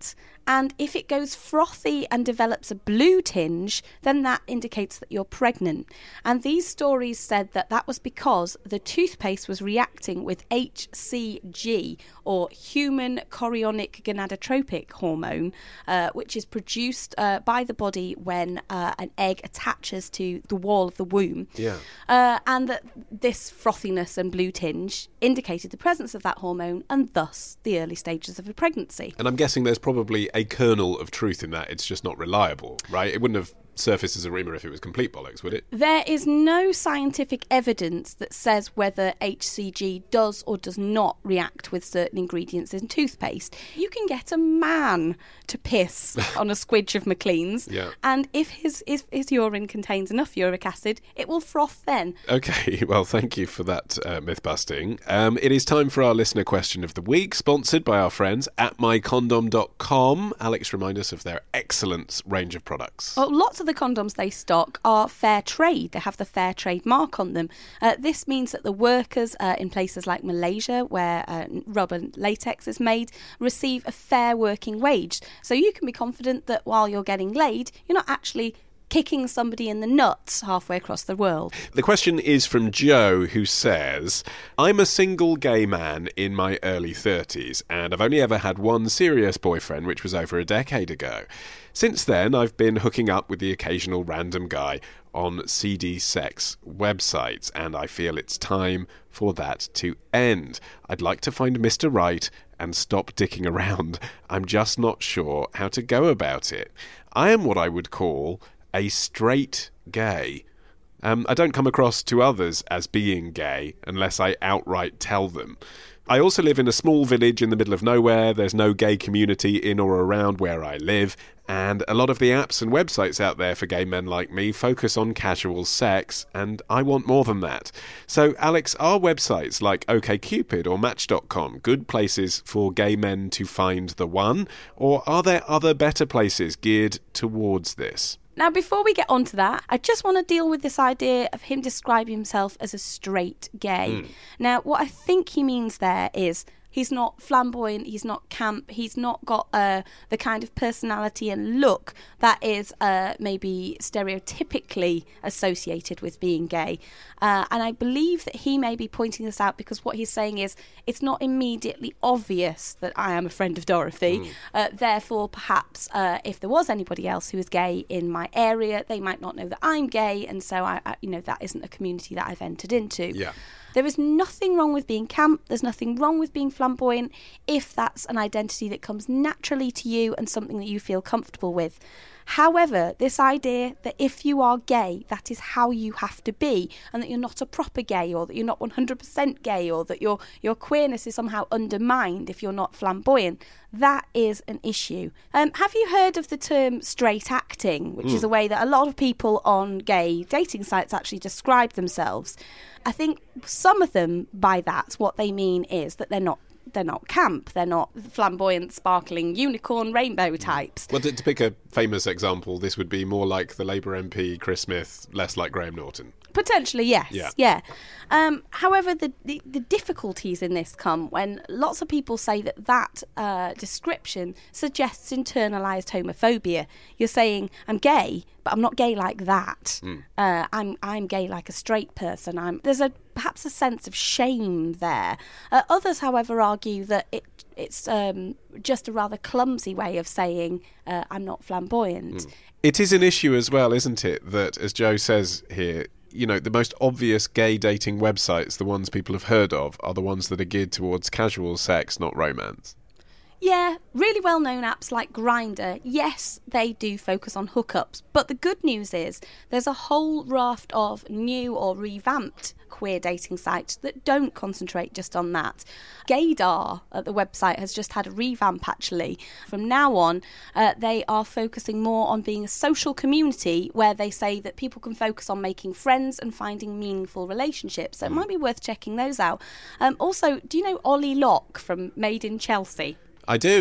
Speaker 5: And if it goes frothy and develops a blue tinge, then that indicates that you're pregnant. And these stories said that that was because the toothpaste was reacting with H C G, or human chorionic gonadotropic hormone, uh, which is produced uh, by the body when uh, an egg attaches to the wall of the womb.
Speaker 1: Yeah.
Speaker 5: Uh, and that this frothiness and blue tinge indicated the presence of that hormone and thus the early stages of a pregnancy.
Speaker 1: And I'm guessing there's probably a kernel of truth in that. It's just not reliable, right? It wouldn't have surfaced as a rumour if it was complete bollocks, would it?
Speaker 5: There is no scientific evidence that says whether H C G does or does not react with certain ingredients in toothpaste. You can get a man to piss on a squidge of McLean's,
Speaker 1: yeah.
Speaker 5: and if his, his, his urine contains enough uric acid, it will froth then.
Speaker 1: Okay, well, thank you for that uh, myth-busting. Um, it is time for our listener question of the week, sponsored by our friends at my condom dot com. Alex, remind us of their excellent range of products.
Speaker 5: Well, lots of the condoms they stock are fair trade. They have the fair trade mark on them. Uh, this means that the workers uh, in places like Malaysia, where uh, rubber latex is made, receive a fair working wage. So you can be confident that while you're getting laid, you're not actually kicking somebody in the nuts halfway across the world.
Speaker 1: The question is from Joe, who says, I'm a single gay man in my early thirties, and I've only ever had one serious boyfriend, which was over a decade ago. Since then, I've been hooking up with the occasional random guy on C D sex websites, and I feel it's time for that to end. I'd like to find Mister Right and stop dicking around. I'm just not sure how to go about it. I am what I would call a straight gay. Um, I don't come across to others as being gay unless I outright tell them. I also live in a small village in the middle of nowhere. There's no gay community in or around where I live, and a lot of the apps and websites out there for gay men like me focus on casual sex, and I want more than that. So, Alex, are websites like OkCupid or Match dot com good places for gay men to find the one, or are there other better places geared towards this?
Speaker 5: Now, before we get on to that, I just want to deal with this idea of him describing himself as a straight gay. Mm. Now, what I think he means there is he's not flamboyant, he's not camp, he's not got uh, the kind of personality and look that is uh, maybe stereotypically associated with being gay. Uh, and I believe that he may be pointing this out because what he's saying is it's not immediately obvious that I am a friend of Dorothy. Mm. Uh, therefore, perhaps uh, if there was anybody else who is gay in my area, they might not know that I'm gay. And so, I, I, you know, that isn't a community that I've entered into.
Speaker 1: Yeah.
Speaker 5: There is nothing wrong with being camp. There's nothing wrong with being flamboyant if that's an identity that comes naturally to you and something that you feel comfortable with. However, this idea that if you are gay, that is how you have to be, and that you're not a proper gay, or that you're not one hundred percent gay, or that your your queerness is somehow undermined if you're not flamboyant, that is an issue. Um, have you heard of the term straight acting, which mm. is a way that a lot of people on gay dating sites actually describe themselves? I think some of them, by that, what they mean is that they're not They're not camp, they're not flamboyant, sparkling, unicorn, rainbow types.
Speaker 1: Well, to, to pick a famous example, this would be more like the Labour M P Chris Smith, less like Graham Norton.
Speaker 5: Potentially, yes.
Speaker 1: Yeah.
Speaker 5: yeah. Um, however, the, the, the difficulties in this come when lots of people say that that uh, description suggests internalised homophobia. You're saying, I'm gay, but I'm not gay like that. Mm. Uh, I'm I'm gay like a straight person. I'm There's a perhaps a sense of shame there. Uh, others, however, argue that it it's um, just a rather clumsy way of saying uh, I'm not flamboyant.
Speaker 1: Mm. It is an issue as well, isn't it, that, as Joe says here, you know, the most obvious gay dating websites, the ones people have heard of, are the ones that are geared towards casual sex, not romance.
Speaker 5: Yeah, really well-known apps like Grindr, yes, they do focus on hookups, but the good news is there's a whole raft of new or revamped queer dating sites that don't concentrate just on that. Gaydar, uh, the website, has just had a revamp, actually. From now on, uh, they are focusing more on being a social community where they say that people can focus on making friends and finding meaningful relationships. So it might be worth checking those out. Um, also, do you know Ollie Locke from Made in Chelsea?
Speaker 1: I do.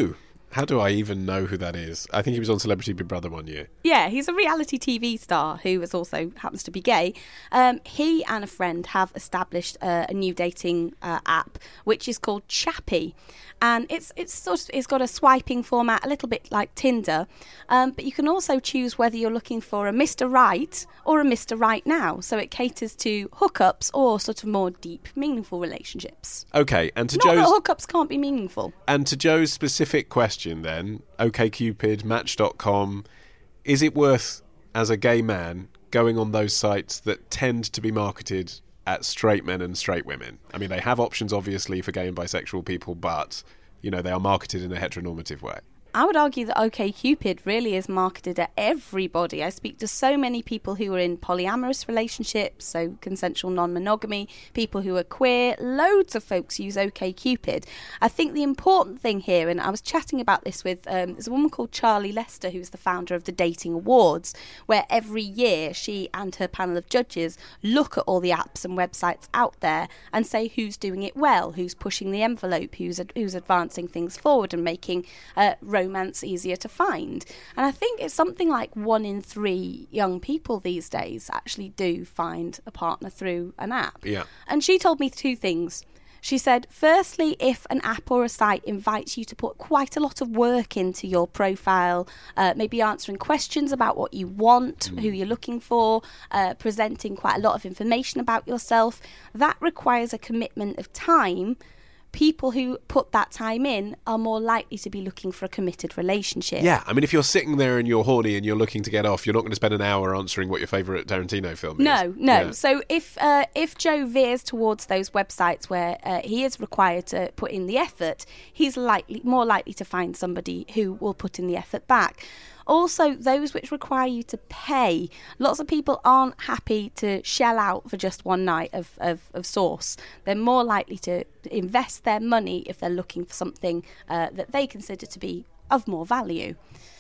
Speaker 1: How do I even know who that is? I think he was on Celebrity Big Brother one year.
Speaker 5: Yeah, he's a reality T V star who is also happens to be gay. Um, he and a friend have established uh, a new dating uh, app, which is called Chappy. And it's it's sort of it's got a swiping format, a little bit like Tinder, um, but you can also choose whether you're looking for a Mister Right or a Mister Right Now. So it caters to hookups or sort of more deep, meaningful relationships.
Speaker 1: Okay, and to
Speaker 5: Not
Speaker 1: Joe's
Speaker 5: that hookups can't be meaningful.
Speaker 1: and to Joe's specific question, then, OkCupid, Match dot com, is it worth, as a gay man, going on those sites that tend to be marketed at straight men and straight women? I mean, they have options, obviously, for gay and bisexual people, but, you know, they are marketed in a heteronormative way.
Speaker 5: I would argue that OkCupid really is marketed at everybody. I speak to so many people who are in polyamorous relationships, so consensual non-monogamy, people who are queer. Loads of folks use OkCupid. I think the important thing here, and I was chatting about this with um, there's a woman called Charlie Lester, who's the founder of the Dating Awards, where every year she and her panel of judges look at all the apps and websites out there and say who's doing it well, who's pushing the envelope, who's who's advancing things forward and making uh, romance easier to find. And I think it's something like one in three young people these days actually do find a partner through an app.
Speaker 1: Yeah.
Speaker 5: And she told me two things. She said, firstly, if an app or a site invites you to put quite a lot of work into your profile, uh, maybe answering questions about what you want, mm. who you're looking for, uh, presenting quite a lot of information about yourself, that requires a commitment of time. People who put that time in are more likely to be looking for a committed relationship.
Speaker 1: Yeah, I mean, if you're sitting there and you're horny and you're looking to get off, you're not going to spend an hour answering what your favourite Tarantino film is.
Speaker 5: No, no.
Speaker 1: Yeah.
Speaker 5: So if uh, if Joe veers towards those websites where uh, he is required to put in the effort, he's likely more likely to find somebody who will put in the effort back. Also, those which require you to pay. Lots of people aren't happy to shell out for just one night of, of, of sauce. They're more likely to invest their money if they're looking for something uh, that they consider to be of more value.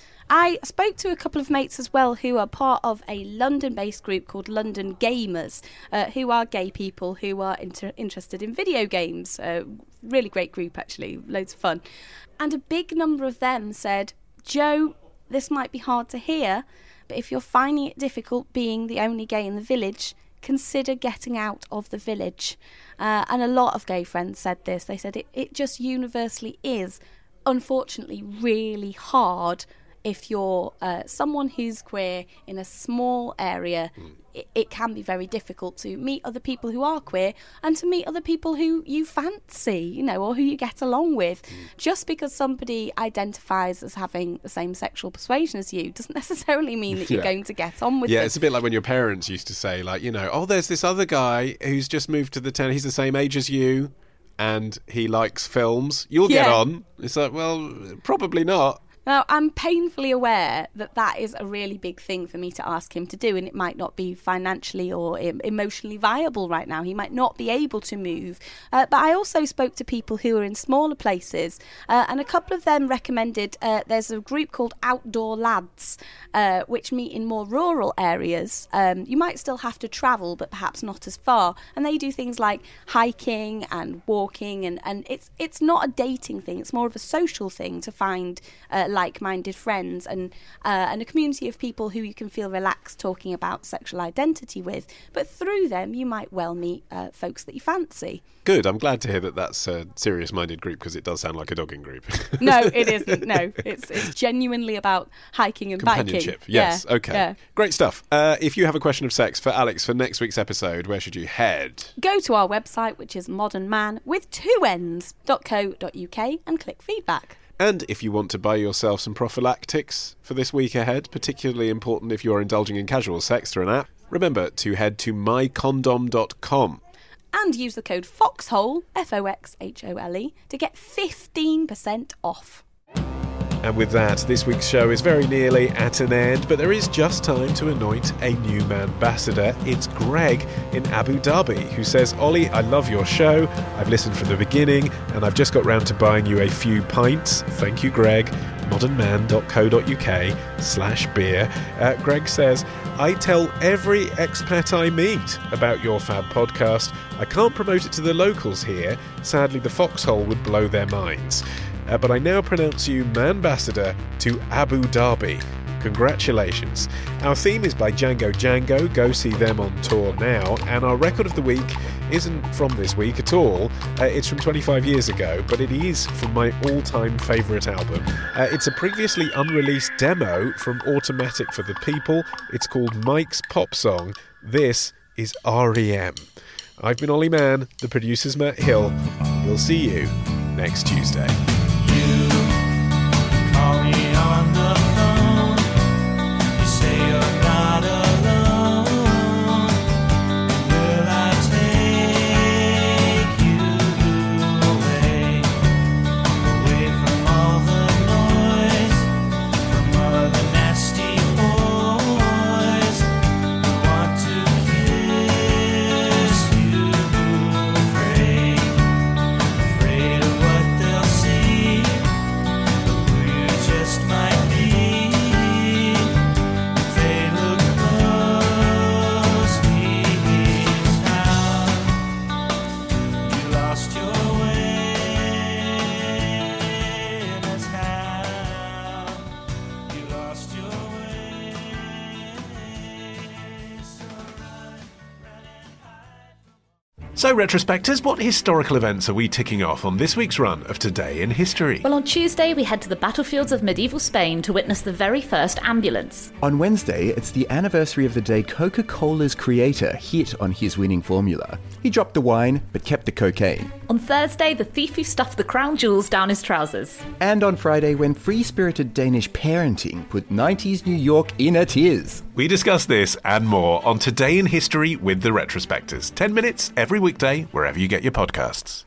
Speaker 5: I spoke to a couple of mates as well who are part of a London-based group called London Gamers, uh, who are gay people who are inter- interested in video games. Uh, really great group, actually. Loads of fun. And a big number of them said, Joe, this might be hard to hear, but if you're finding it difficult being the only gay in the village, consider getting out of the village. Uh, and a lot of gay friends said this. They said it, it just universally is, unfortunately, really hard if you're uh, someone who's queer in a small area. Mm. It, it can be very difficult to meet other people who are queer and to meet other people who you fancy, you know, or who you get along with. Mm. Just because somebody identifies as having the same sexual persuasion as you doesn't necessarily mean that you're yeah. going to get on with
Speaker 1: yeah,
Speaker 5: them.
Speaker 1: It's a bit like when your parents used to say, like, you know, oh, there's this other guy who's just moved to the town, he's the same age as you, and he likes films. You'll yeah. get on. It's like, well, probably not.
Speaker 5: Now, I'm painfully aware that that is a really big thing for me to ask him to do, and it might not be financially or emotionally viable right now. He might not be able to move. Uh, but I also spoke to people who are in smaller places, uh, and a couple of them recommended uh, there's a group called Outdoor Lads, uh, which meet in more rural areas. Um, you might still have to travel, but perhaps not as far. And they do things like hiking and walking, and, and it's it's not a dating thing. It's more of a social thing to find uh, like-minded friends and uh, and a community of people who you can feel relaxed talking about sexual identity with. But through them, you might well meet uh, folks that you fancy.
Speaker 1: Good. I'm glad to hear that that's a serious-minded group, because it does sound like a dogging group.
Speaker 5: No, it isn't. No, it's it's genuinely about hiking and biking.
Speaker 1: Companionship. Yes.
Speaker 5: Yeah,
Speaker 1: okay.
Speaker 5: Yeah.
Speaker 1: Great stuff. Uh, if you have a question of sex for Alex for next week's episode, where should you head?
Speaker 5: Go to our website, which is modern man with two N's dot co dot uk, and click feedback.
Speaker 1: And if you want to buy yourself some prophylactics for this week ahead, particularly important if you're indulging in casual sex through an app, remember to head to my condom dot com.
Speaker 5: And use the code FOXHOLE, F O X H O L E, to get fifteen percent off.
Speaker 1: And with that, this week's show is very nearly at an end, but there is just time to anoint a new ambassador. It's Greg in Abu Dhabi, who says, Ollie, I love your show. I've listened from the beginning, and I've just got round to buying you a few pints. Thank you, Greg. modern man dot co dot uk slash beer. Uh, Greg says, I tell every expat I meet about your fab podcast. I can't promote it to the locals here. Sadly, the Foxhole would blow their minds. uh, but I now pronounce you Manbassador to Abu Dhabi. Congratulations. Our theme is by Django Django. Go see them on tour now. And our record of the week isn't from this week at all. Uh, it's from twenty-five years ago, but it is from my all-time favourite album. Uh, it's a previously unreleased demo from Automatic for the People. It's called Mike's Pop Song. This is R E M. I've been Ollie Mann, the producer's Matt Hill. We'll see you next Tuesday.
Speaker 9: You call me on the phone. You say you're not alone. Will I take you away? Away from all the noise, from all the nasty boys who want to kiss you. Afraid, afraid of what they'll see, of who you just might be. If they look closely, here's how you lost your way, and that's how you lost your way. So run, run and hide.
Speaker 1: So, retrospectors, what historical events are we ticking off on this week's run of Today in History?
Speaker 2: Well, on Tuesday, we head to the battlefields of medieval Spain to witness the very first ambulance.
Speaker 3: On Wednesday, it's the anniversary of the day Coca-Cola's creator hit on his winning formula. He dropped the wine, but kept the cocaine.
Speaker 2: On Thursday, the thief who stuffed the crown jewels down his trousers.
Speaker 3: And on Friday, when free-spirited Danish parenting put nineties New York in a tears.
Speaker 1: We discuss this and more on Today in History with the Retrospectors. ten minutes every weekday, wherever you get your podcasts.